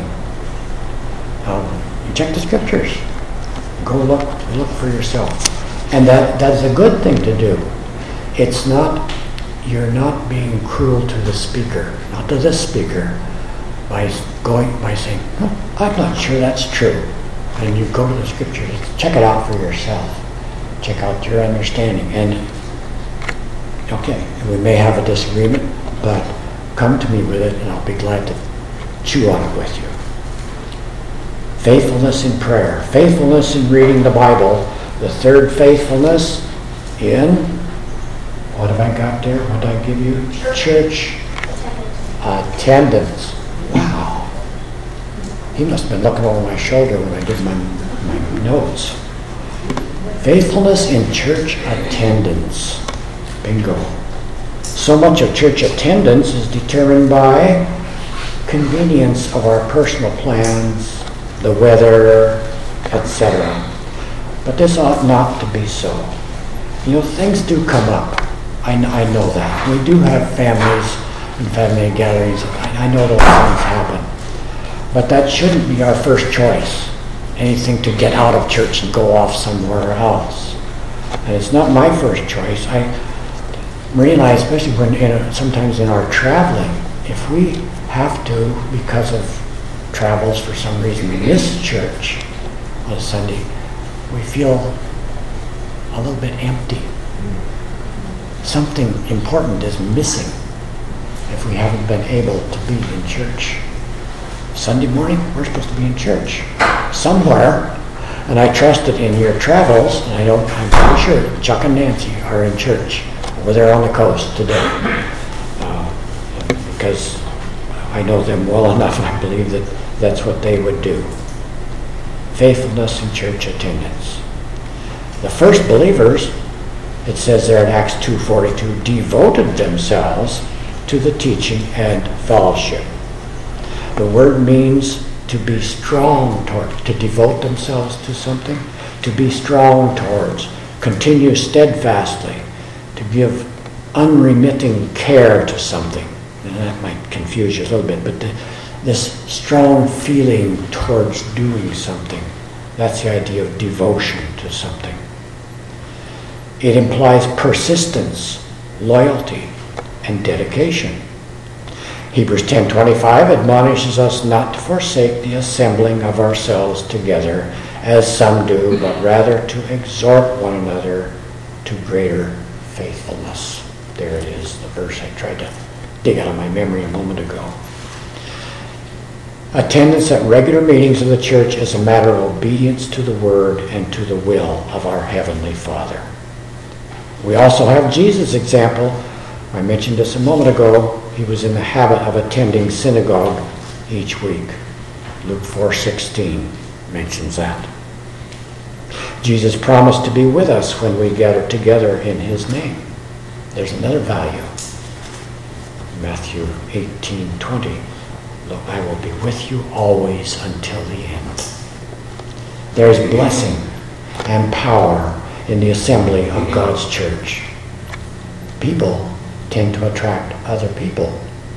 You check the scriptures. Go look for yourself. And that is a good thing to do. It's not, you're not being cruel to the speaker, not to this speaker, by saying, no, I'm not sure that's true. And you go to the scriptures, check it out for yourself. Check out your understanding. And okay, we may have a disagreement, but come to me with it and I'll be glad to chew on it with you. Faithfulness in prayer, faithfulness in reading the Bible. The third faithfulness in, what have I got there? What did I give you? Church attendance. Wow. He must have been looking over my shoulder when I did my notes. Faithfulness in church attendance. Bingo. So much of church attendance is determined by convenience of our personal plans, the weather, etc. But this ought not to be so. You know, things do come up. I know that. We do have families and family gatherings. I know those things happen. But that shouldn't be our first choice. Anything to get out of church and go off somewhere else. And it's not my first choice. I realize, especially when sometimes in our traveling, if we have to, because of travels for some reason, we miss church on a Sunday, we feel a little bit empty. Something important is missing if we haven't been able to be in church. Sunday morning, we're supposed to be in church somewhere, and I trust that in your travels, and I'm pretty sure Chuck and Nancy are in church over there on the coast today, because I know them well enough, and I believe that that's what they would do. Faithfulness in church attendance. The first believers, it says there in Acts 2:42, devoted themselves to the teaching and fellowship. The word means to be strong towards, to devote themselves to something, to be strong towards, continue steadfastly, to give unremitting care to something. And that might confuse you a little bit, but this strong feeling towards doing something, that's the idea of devotion to something. It implies persistence, loyalty, and dedication. Hebrews 10:25 admonishes us not to forsake the assembling of ourselves together, as some do, but rather to exhort one another to greater faithfulness. There it is, the verse I tried to dig out of my memory a moment ago. Attendance at regular meetings of the church is a matter of obedience to the Word and to the will of our Heavenly Father. We also have Jesus' example. I mentioned this a moment ago. He was in the habit of attending synagogue each week. Luke 4:16 mentions that. Jesus promised to be with us when we gather together in His name. There's another value. Matthew 18:20. Look, I will be with you always until the end. There's blessing and power in the assembly of God's church. People tend to attract other people.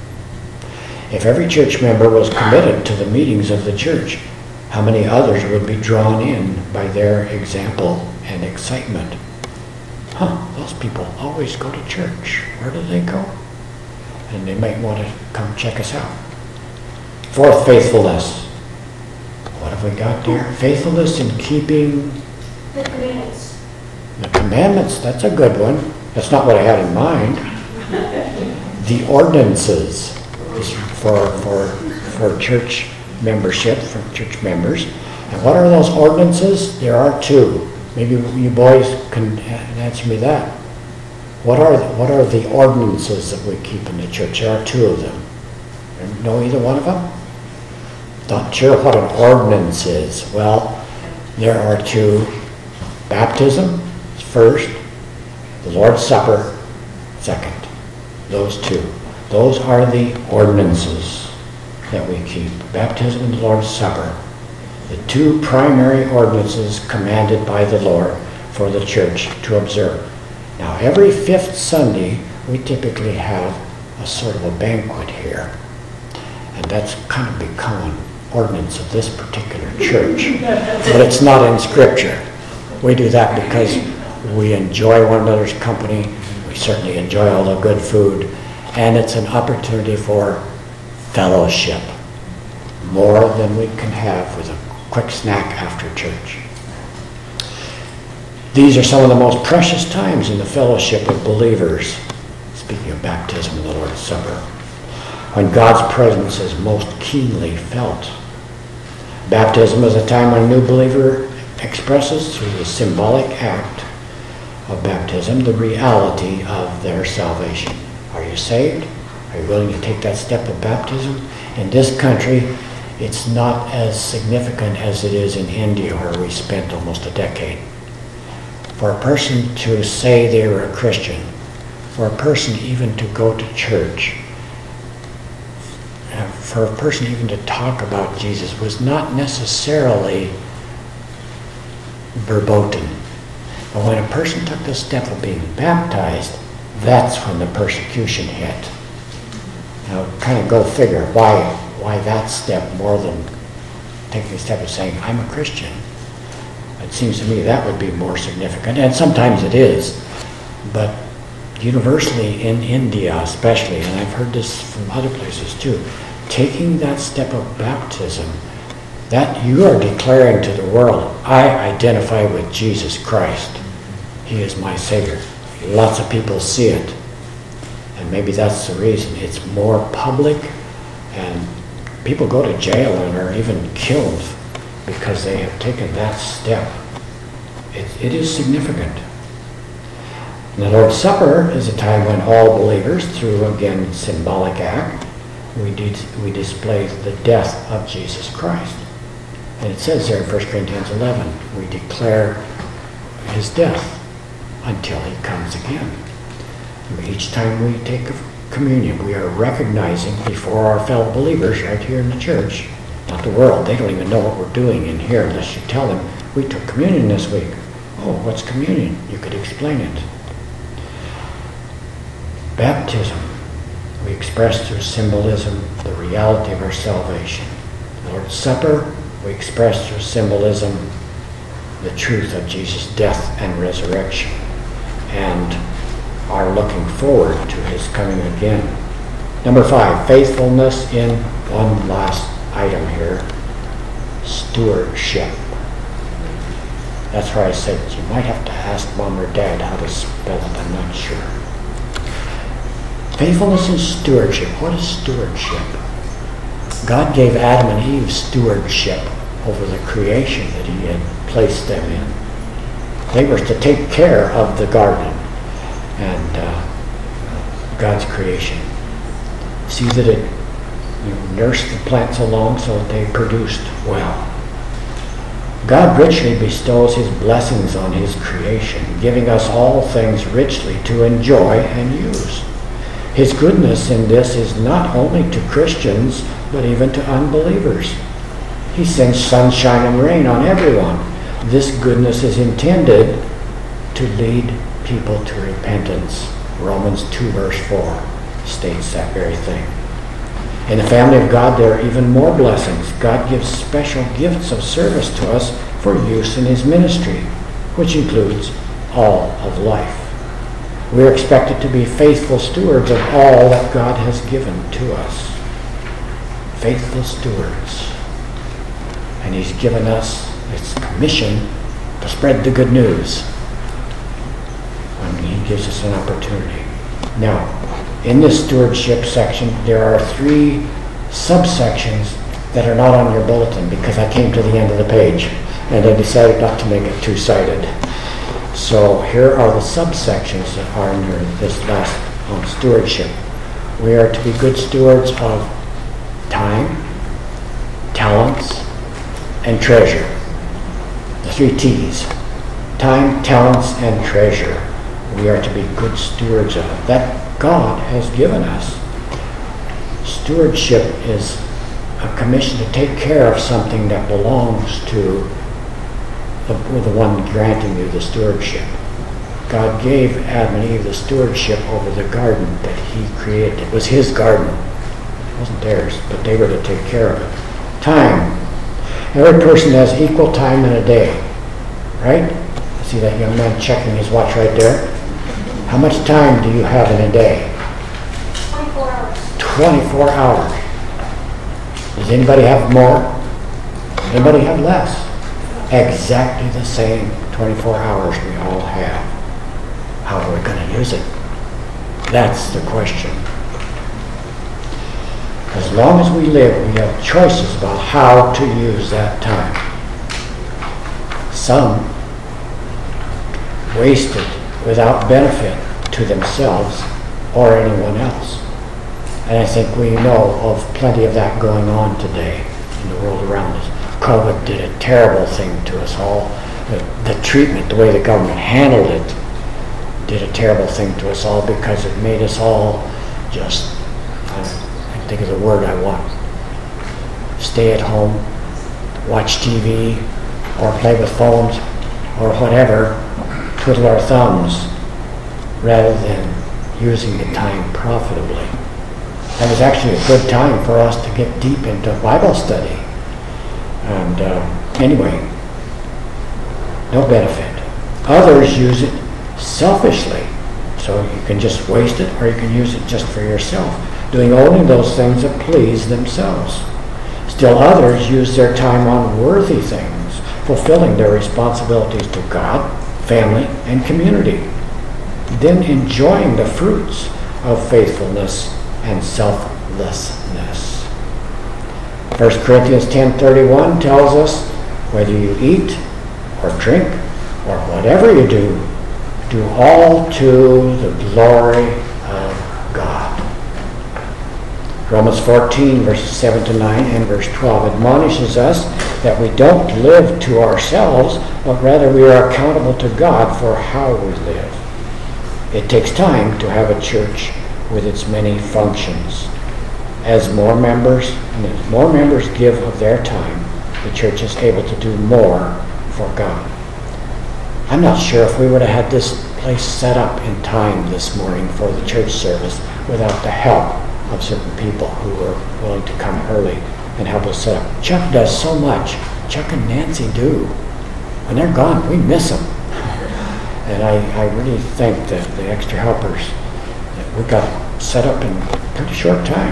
If every church member was committed to the meetings of the church, how many others would be drawn in by their example and excitement? Those people always go to church. Where do they go? And they might want to come check us out. Fourth, faithfulness. What have we got there? Faithfulness in keeping the commandments. The commandments, that's a good one. That's not what I had in mind. The ordinances is for church membership, for church members. And what are those ordinances? There are two. Maybe you boys can answer me that. What are the ordinances that we keep in the church? There are two of them. Know either one of them? Not sure what an ordinance is. Well, there are two. Baptism is first. The Lord's Supper, second. Those two. Those are the ordinances that we keep. Baptism and the Lord's Supper. The two primary ordinances commanded by the Lord for the church to observe. Now, every fifth Sunday, we typically have a sort of a banquet here. And that's kind of become an ordinance of this particular church. But it's not in Scripture. We do that because we enjoy one another's company. We certainly enjoy all the good food. And it's an opportunity for fellowship. More than we can have with a quick snack after church. These are some of the most precious times in the fellowship of believers. Speaking of baptism and the Lord's Supper. When God's presence is most keenly felt. Baptism is a time when a new believer expresses through the symbolic act of baptism the reality of their salvation. Are you saved? Are you willing to take that step of baptism? In this country, it's not as significant as it is in India, where we spent almost a decade. For a person to say they were a Christian, for a person even to go to church, for a person even to talk about Jesus was not necessarily verboten. But when a person took the step of being baptized, that's when the persecution hit. Now, kind of go figure why that step more than taking the step of saying, I'm a Christian. It seems to me that would be more significant, and sometimes it is. But universally in India especially, and I've heard this from other places too, taking that step of baptism, that you are declaring to the world, I identify with Jesus Christ. He is my Savior. Lots of people see it. And maybe that's the reason. It's more public, and people go to jail and are even killed because they have taken that step. It is significant. And the Lord's Supper is a time when all believers, through, again, symbolic act, we display the death of Jesus Christ. And it says there in 1 Corinthians 11, we declare his death until he comes again. Each time we take communion, we are recognizing before our fellow believers right here in the church Not the world. They don't even know what we're doing in here unless you tell them, we took communion this week. Oh, what's communion? You could explain it. Baptism. We express through symbolism the reality of our salvation. The Lord's Supper. We express through symbolism the truth of Jesus' death and resurrection, and are looking forward to his coming again. Number 5, faithfulness in one last item here, stewardship. That's where I said you might have to ask Mom or Dad how to spell it, I'm not sure. Faithfulness and stewardship. What is stewardship? God gave Adam and Eve stewardship over the creation that he had placed them in. They were to take care of the garden and God's creation. See that it nursed the plants along so that they produced well. God richly bestows his blessings on his creation, giving us all things richly to enjoy and use. His goodness in this is not only to Christians, but even to unbelievers. He sends sunshine and rain on everyone. This goodness is intended to lead people to repentance. Romans 2 verse 4 states that very thing. In the family of God, there are even more blessings. God gives special gifts of service to us for use in his ministry, which includes all of life. We are expected to be faithful stewards of all that God has given to us. Faithful stewards. And he's given us this commission to spread the good news when he gives us an opportunity. Now, in this stewardship section, there are 3 subsections that are not on your bulletin because I came to the end of the page and I decided not to make it two-sided. So here are the subsections that are in this last on stewardship. We are to be good stewards of time, talents, and treasure. The 3 T's. Time, talents, and treasure. We are to be good stewards of that God has given us. Stewardship is a commission to take care of something that belongs to the one granting you the stewardship. God gave Adam and Eve the stewardship over the garden that he created. It was his garden. It wasn't theirs, but they were to take care of it. Time. Every person has equal time in a day, right? See that young man checking his watch right there? How much time do you have in a day? 24 hours. 24 hours. Does anybody have more? Anybody have less? Exactly the same 24 hours we all have. How are we going to use it? That's the question. As long as we live, we have choices about how to use that time. Some waste it without benefit to themselves or anyone else. And I think we know of plenty of that going on today in the world around us. COVID did a terrible thing to us all. The treatment, the way the government handled it, did a terrible thing to us all because it made us all just, I can't think of the word I want, stay at home, watch TV, or play with phones, or whatever, twiddle our thumbs, rather than using the time profitably. That was actually a good time for us to get deep into Bible study. And anyway, no benefit. Others use it selfishly. So you can just waste it or you can use it just for yourself, doing only those things that please themselves. Still others use their time on worthy things, fulfilling their responsibilities to God, family, and community, then enjoying the fruits of faithfulness and selflessness. 1 Corinthians 10:31 tells us, whether you eat or drink or whatever you do, do all to the glory of God. Romans 14 verses 7 to 9 and verse 12 admonishes us that we don't live to ourselves, but rather we are accountable to God for how we live. It takes time to have a church with its many functions. as more members give of their time, the church is able to do more for God. I'm not sure if we would have had this place set up in time this morning for the church service without the help of certain people who were willing to come early and help us set up. Chuck does so much. Chuck and Nancy do. When they're gone, we miss them. And I really think that the extra helpers that we got set up in a pretty short time.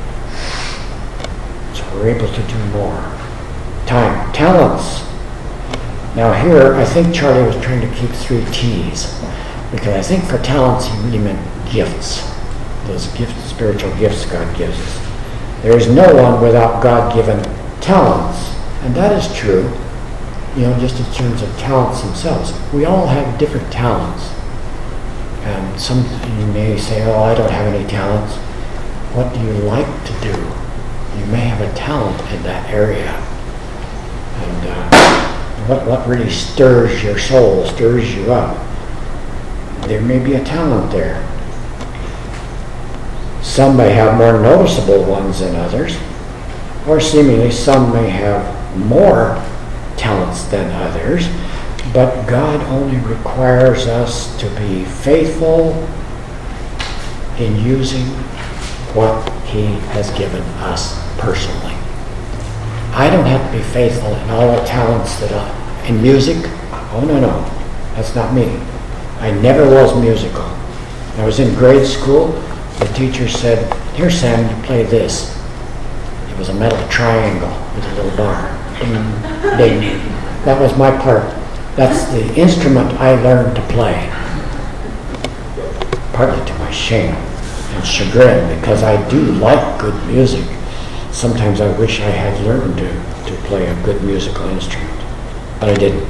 So we're able to do more. Time. Talents. Now here, I think Charlie was trying to keep 3 T's. Because I think for talents, he really meant gifts. Those gifts, spiritual gifts God gives us. There is no one without God-given talents. And that is true, just in terms of talents themselves. We all have different talents. And some you may say, oh, I don't have any talents. What do you like to do? You may have a talent in that area. And what really stirs your soul, stirs you up? There may be a talent there. Some may have more noticeable ones than others, or seemingly some may have more talents than others, but God only requires us to be faithful in using what He has given us personally. I don't have to be faithful in all the talents in music. Oh, no, that's not me. I never was musical. I was in grade school. The teacher said, here, Sam, you play this. It was a metal triangle with a little bar. Ding, ding. That was my part. That's the instrument I learned to play. Partly to my shame and chagrin, because I do like good music. Sometimes I wish I had learned to play a good musical instrument, but I didn't.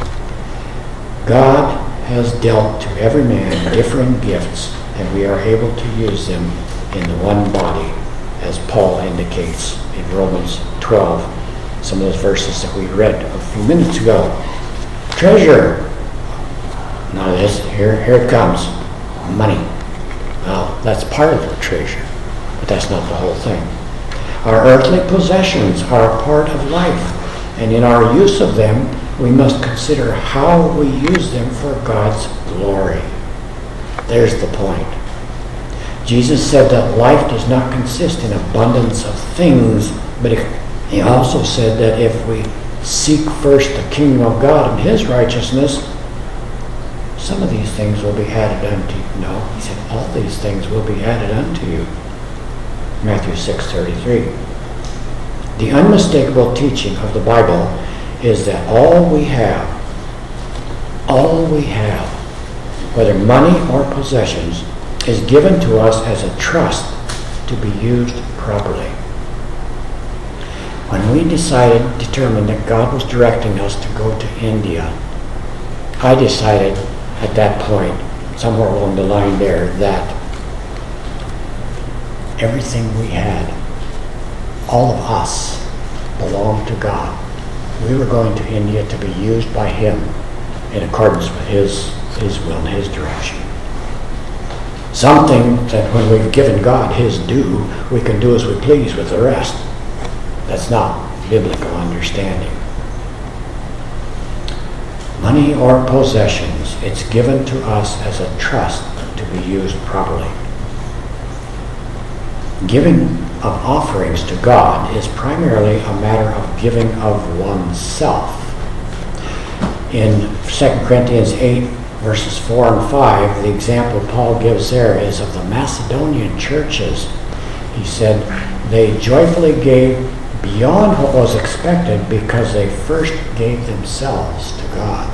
God has dealt to every man differing gifts, and we are able to use them in the one body, as Paul indicates in Romans 12, some of those verses that we read a few minutes ago. Treasure. Now here it comes. Money. Well, that's part of the treasure, but that's not the whole thing. Our earthly possessions are a part of life, and in our use of them, we must consider how we use them for God's glory. There's the point. Jesus said that life does not consist in abundance of things, but He also said that if we seek first the kingdom of God and His righteousness, some of these things will be added unto you. No, He said all these things will be added unto you. Matthew 6:33. The unmistakable teaching of the Bible is that all we have, whether money or possessions, is given to us as a trust to be used properly. When we determined that God was directing us to go to India, I decided at that point, somewhere along the line there, that everything we had, all of us, belonged to God. We were going to India to be used by Him in accordance with His will and His direction. Something that when we've given God His due, we can do as we please with the rest. That's not biblical understanding. Money or possessions, it's given to us as a trust to be used properly. Giving of offerings to God is primarily a matter of giving of oneself. In 2 Corinthians 8, verses 4 and 5, the example Paul gives there is of the Macedonian churches. He said they joyfully gave beyond what was expected because they first gave themselves to God.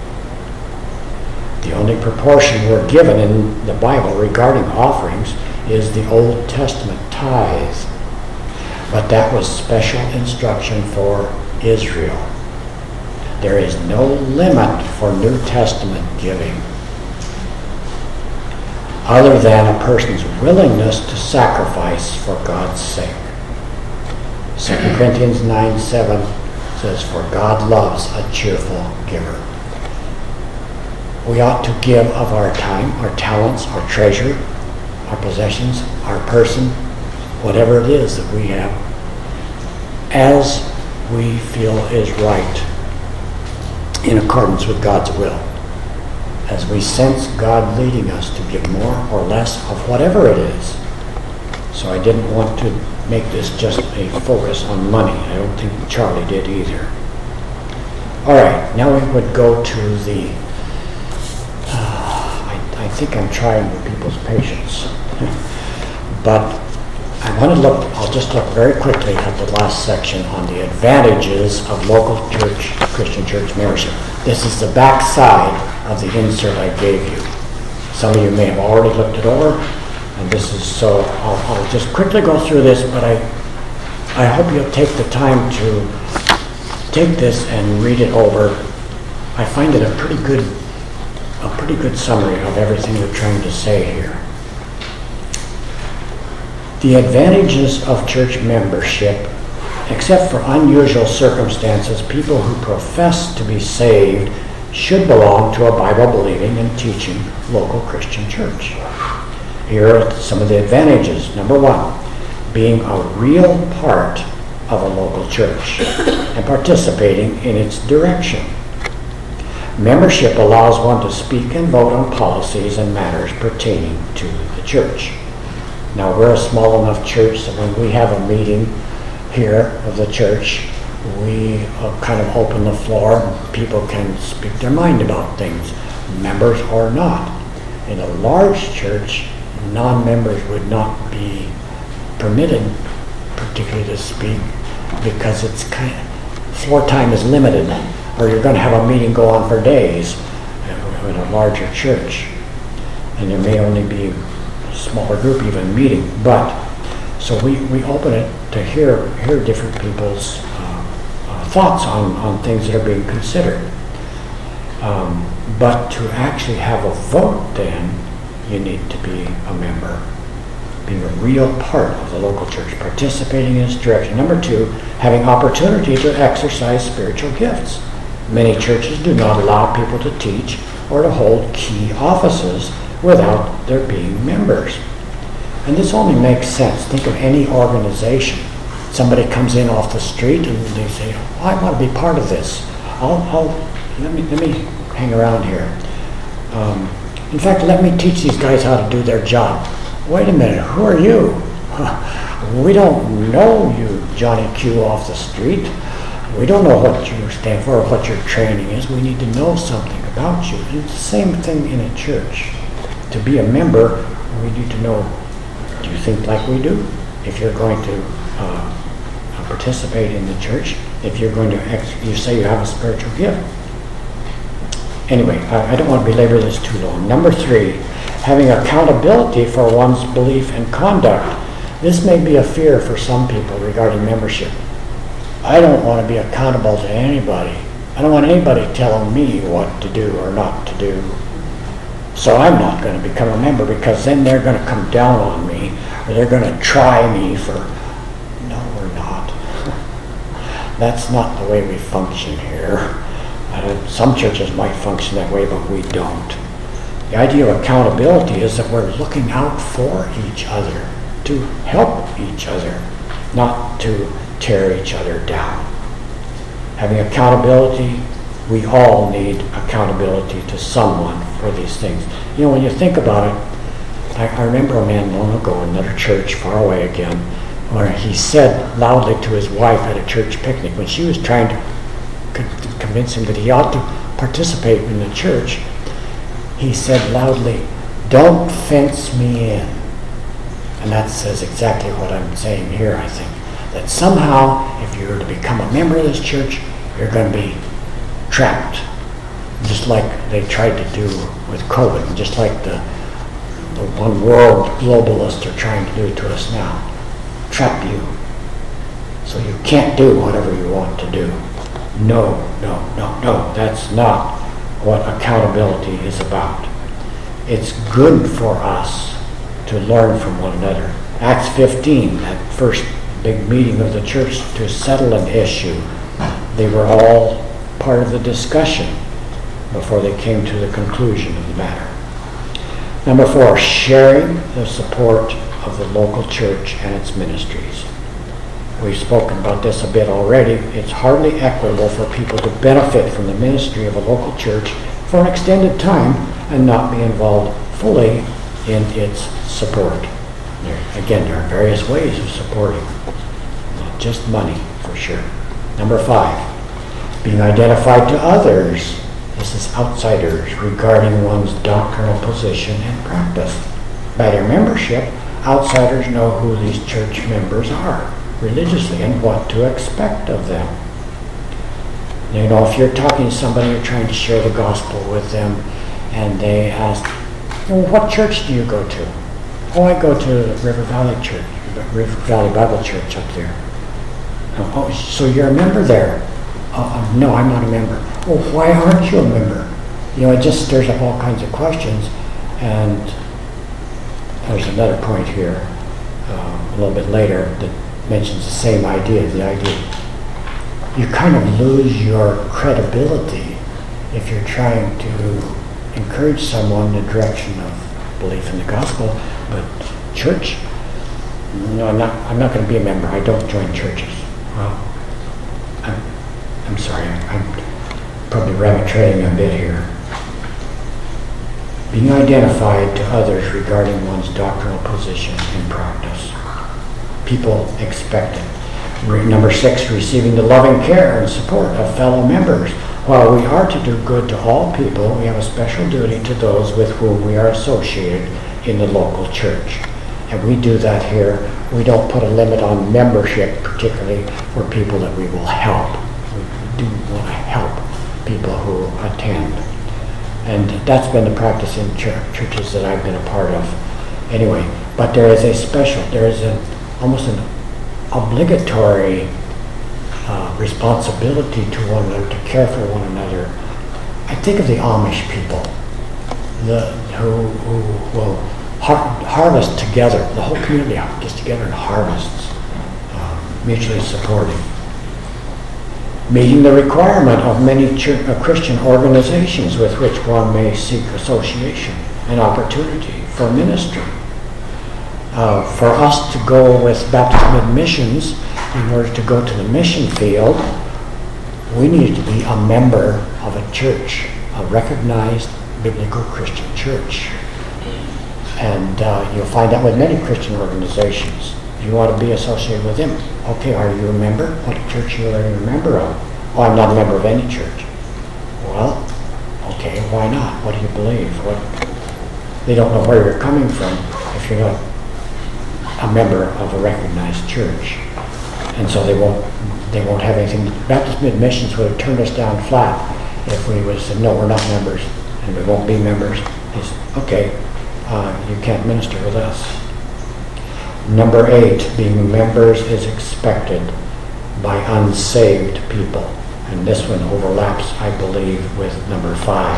The only proportion we're given in the Bible regarding offerings is the Old Testament tithe. But that was special instruction for Israel. There is no limit for New Testament giving other than a person's willingness to sacrifice for God's sake. 2 Corinthians 9:7 says, "For God loves a cheerful giver." We ought to give of our time, our talents, our treasure, our possessions, our person, whatever it is that we have, as we feel is right, in accordance with God's will. As we sense God leading us to give more or less of whatever it is. So I didn't want to make this just a focus on money. I don't think Charlie did either. All right, now we would go to the, I think I'm trying with people's patience. But I want to look, I'll just look very quickly at the last section on the advantages of local church, Christian church membership. This is the back side of the insert I gave you. Some of you may have already looked it over, and this is so, I'll just quickly go through this, but I hope you'll take the time to take this and read it over. I find it a pretty good summary of everything we're trying to say here. The advantages of church membership. Except for unusual circumstances, people who profess to be saved should belong to a Bible-believing and teaching local Christian church. Here are some of the advantages. Number one, being a real part of a local church and participating in its direction. Membership allows one to speak and vote on policies and matters pertaining to the church. Now, we're a small enough church that when we have a meeting here of the church, we kind of open the floor and people can speak their mind about things, members or not. In a large church, non-members would not be permitted particularly to speak because it's kind of, floor time is limited, or you're going to have a meeting go on for days in a larger church. And there may only be a smaller group even meeting, but so we open it to hear different people's thoughts on things that are being considered. But to actually have a vote, then you need to be a member, being a real part of the local church, participating in its direction. Number two, having opportunity to exercise spiritual gifts. Many churches do not allow people to teach or to hold key offices without there being members. And this only makes sense. Think of any organization. Somebody comes in off the street and they say, oh, I want to be part of this. Let me hang around here. In fact, let me teach these guys how to do their job. Wait a minute, who are you? We don't know you, Johnny Q off the street. We don't know what you stand for or what your training is. We need to know something about you. And it's the same thing in a church. To be a member, we need to know, do you think like we do? If you're going to participate in the church, if you're going to, you say you have a spiritual gift. Anyway, I don't want to belabor this too long. Number three, having accountability for one's belief and conduct. This may be a fear for some people regarding membership. I don't want to be accountable to anybody. I don't want anybody telling me what to do or not to do. So I'm not going to become a member because then they're going to come down on me or they're going to try me for... No, we're not. That's not the way we function here. Some churches might function that way, but we don't. The idea of accountability is that we're looking out for each other, to help each other, not to tear each other down. Having accountability, we all need accountability to someone for these things. You know, when you think about it, I remember a man long ago in another church far away again, where he said loudly to his wife at a church picnic, when she was trying to convince him that he ought to participate in the church, he said loudly, "Don't fence me in." And that says exactly what I'm saying here, I think. That somehow, if you were to become a member of this church, you're going to be trapped. Just like they tried to do with COVID, just like the one world globalists are trying to do to us now. Trap you. So you can't do whatever you want to do. No. That's not what accountability is about. It's good for us to learn from one another. Acts 15, that first big meeting of the church to settle an issue, they were all part of the discussion before they came to the conclusion of the matter. Number four, sharing the support of the local church and its ministries. We've spoken about this a bit already. It's hardly equitable for people to benefit from the ministry of a local church for an extended time and not be involved fully in its support. There are various ways of supporting, not just money, for sure. Number 5, being identified to others. This is outsiders regarding one's doctrinal position and practice. By their membership, outsiders know who these church members are religiously and what to expect of them. You know, if you're talking to somebody, you're trying to share the gospel with them, and they ask, well, what church do you go to? Oh, I go to River Valley Church, River Valley Bible Church up there. Oh, so you're a member there? No, I'm not a member. Well, why aren't you a member? You know, it just stirs up all kinds of questions. And there's another point here a little bit later that mentions the same idea, you kind of lose your credibility if you're trying to encourage someone in the direction of belief in the gospel. But church, no, I'm not going to be a member. I don't join churches. Well, I'm sorry, I'm probably rabbit-trailing a bit here. Being identified to others regarding one's doctrinal position and practice. People expect it. Number 6, receiving the loving care and support of fellow members. While we are to do good to all people, we have a special duty to those with whom we are associated in the local church. And we do that here. We don't put a limit on membership, particularly for people that we will help. We do want to help people who attend. And that's been the practice in churches that I've been a part of. Anyway, but there is almost an obligatory responsibility to one another, to care for one another. I think of the Amish people who will harvest together. The whole community gets together and harvests, mutually supporting. Meeting the requirement of many Christian organizations with which one may seek association and opportunity for ministry. For us to go with Baptist Missions, in order to go to the mission field, we need to be a member of a church, a recognized biblical Christian church. And you'll find that with many Christian organizations. You want to be associated with them. Okay, are you a member? What church are you a member of? Oh, I'm not a member of any church. Well, okay, why not? What do you believe? They don't know where you're coming from if you're not a member of a recognized church. And so they won't have anything. Baptist Missions would have turned us down flat if we would have said, no, we're not members, and we won't be members. They said, okay, you can't minister with us. Number 8, being members is expected by unsaved people. And this one overlaps, I believe, with number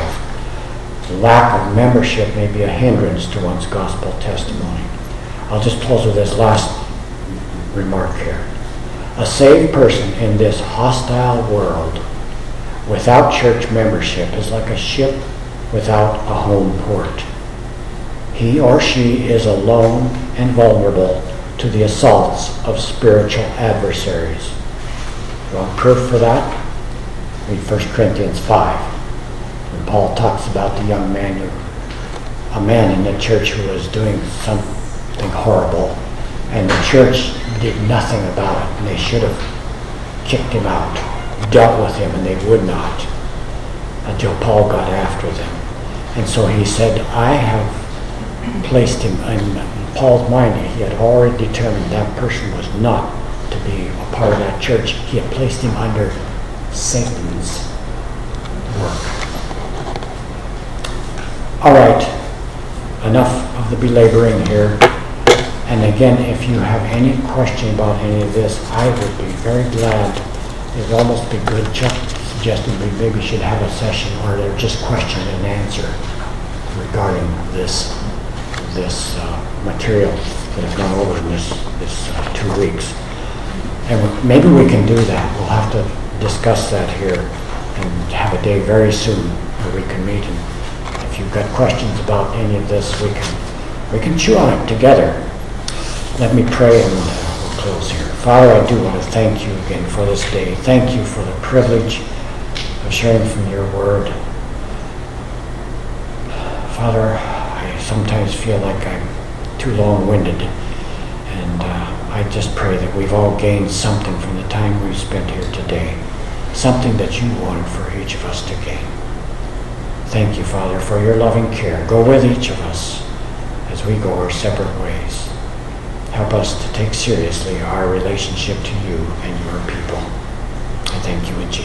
5. Lack of membership may be a hindrance to one's gospel testimony. I'll just close with this last remark here. A saved person in this hostile world without church membership is like a ship without a home port. He or she is alone and vulnerable to the assaults of spiritual adversaries. You want proof for that? Read 1 Corinthians 5. When Paul talks about the young man, a man in the church who was doing something horrible, and the church did nothing about it, and they should have kicked him out, dealt with him, and they would not, until Paul got after them. And so he said, I have placed him in Paul's mind. He had already determined that person was not to be a part of that church. He had placed him under Satan's work. All right, enough of the belaboring here. And again, if you have any question about any of this, I would be very glad. It would almost be good. Chuck suggested we maybe should have a session where they're just question and answer regarding this material that has gone over in this 2 weeks. And maybe we can do that. We'll have to discuss that here and have a day very soon where we can meet. And if you've got questions about any of this, we can chew on it together. Let me pray and we'll close here. Father, I do want to thank you again for this day. Thank you for the privilege of sharing from your word. Father, I sometimes feel like I'm too long-winded, and I just pray that we've all gained something from the time we've spent here today, something that you wanted for each of us to gain. Thank you, Father, for your loving care. Go with each of us as we go our separate ways. Help us to take seriously our relationship to you and your people. I thank you in Jesus' name.